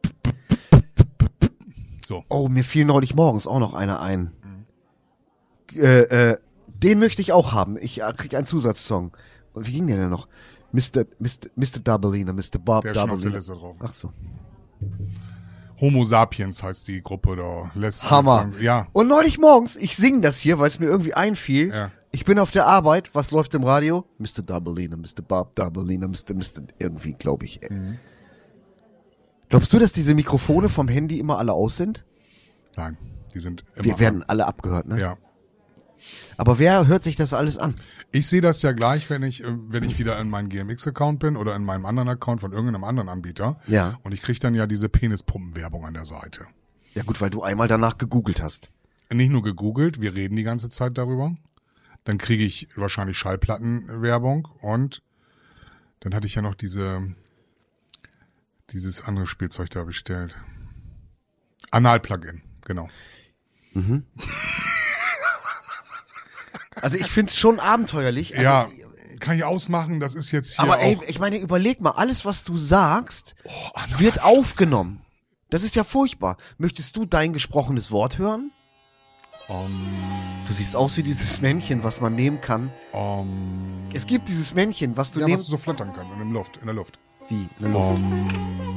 Speaker 3: So.
Speaker 2: Oh, mir fiel neulich morgens auch noch einer ein. Äh, äh, den möchte ich auch haben. Ich äh, krieg einen Zusatzsong. Wie ging der denn noch? Mister Mister Mister Doubleina, Mister Bob
Speaker 3: Der ist schon auf der
Speaker 2: Doubleina.
Speaker 3: Liste drauf.
Speaker 2: Ach so.
Speaker 3: Homo Sapiens heißt die Gruppe da. Lässt
Speaker 2: Hammer.
Speaker 3: Ja.
Speaker 2: Und neulich morgens, ich singe das hier, weil es mir irgendwie einfiel.
Speaker 3: Ja.
Speaker 2: Ich bin auf der Arbeit, was läuft im Radio? Mister Doubleina, Mister Bob Doubleina, Mister Mister irgendwie, glaube ich.
Speaker 3: Mhm.
Speaker 2: Glaubst du, dass diese Mikrofone vom Handy immer alle aus sind?
Speaker 3: Nein. Die sind immer.
Speaker 2: Wir werden alle abgehört, ne?
Speaker 3: Ja.
Speaker 2: Aber wer hört sich das alles an?
Speaker 3: Ich sehe das ja gleich, wenn ich, äh, wenn ich wieder in meinem G M X-Account bin oder in meinem anderen Account von irgendeinem anderen Anbieter.
Speaker 2: Ja.
Speaker 3: Und ich kriege dann ja diese Penispumpen-Werbung an der Seite.
Speaker 2: Ja gut, weil du einmal danach gegoogelt hast.
Speaker 3: Nicht nur gegoogelt, wir reden die ganze Zeit darüber. Dann kriege ich wahrscheinlich Schallplattenwerbung und dann hatte ich ja noch diese, dieses andere Spielzeug da bestellt. Anal-Plugin, genau.
Speaker 2: Also ich find's schon abenteuerlich. Also,
Speaker 3: ja, kann ich ausmachen, das ist jetzt hier
Speaker 2: Aber
Speaker 3: auch...
Speaker 2: ey, ich meine, überleg mal, alles was du sagst,
Speaker 3: Anal-
Speaker 2: wird aufgenommen. Das ist ja furchtbar. Möchtest du dein gesprochenes Wort hören?
Speaker 3: Um,
Speaker 2: Du siehst aus wie dieses Männchen, was man nehmen kann.
Speaker 3: um,
Speaker 2: Es gibt dieses Männchen, was du
Speaker 3: ja,
Speaker 2: nehmen...
Speaker 3: was du so flattern kann in der Luft. In der Luft.
Speaker 2: Wie? In der Luft.
Speaker 3: Um,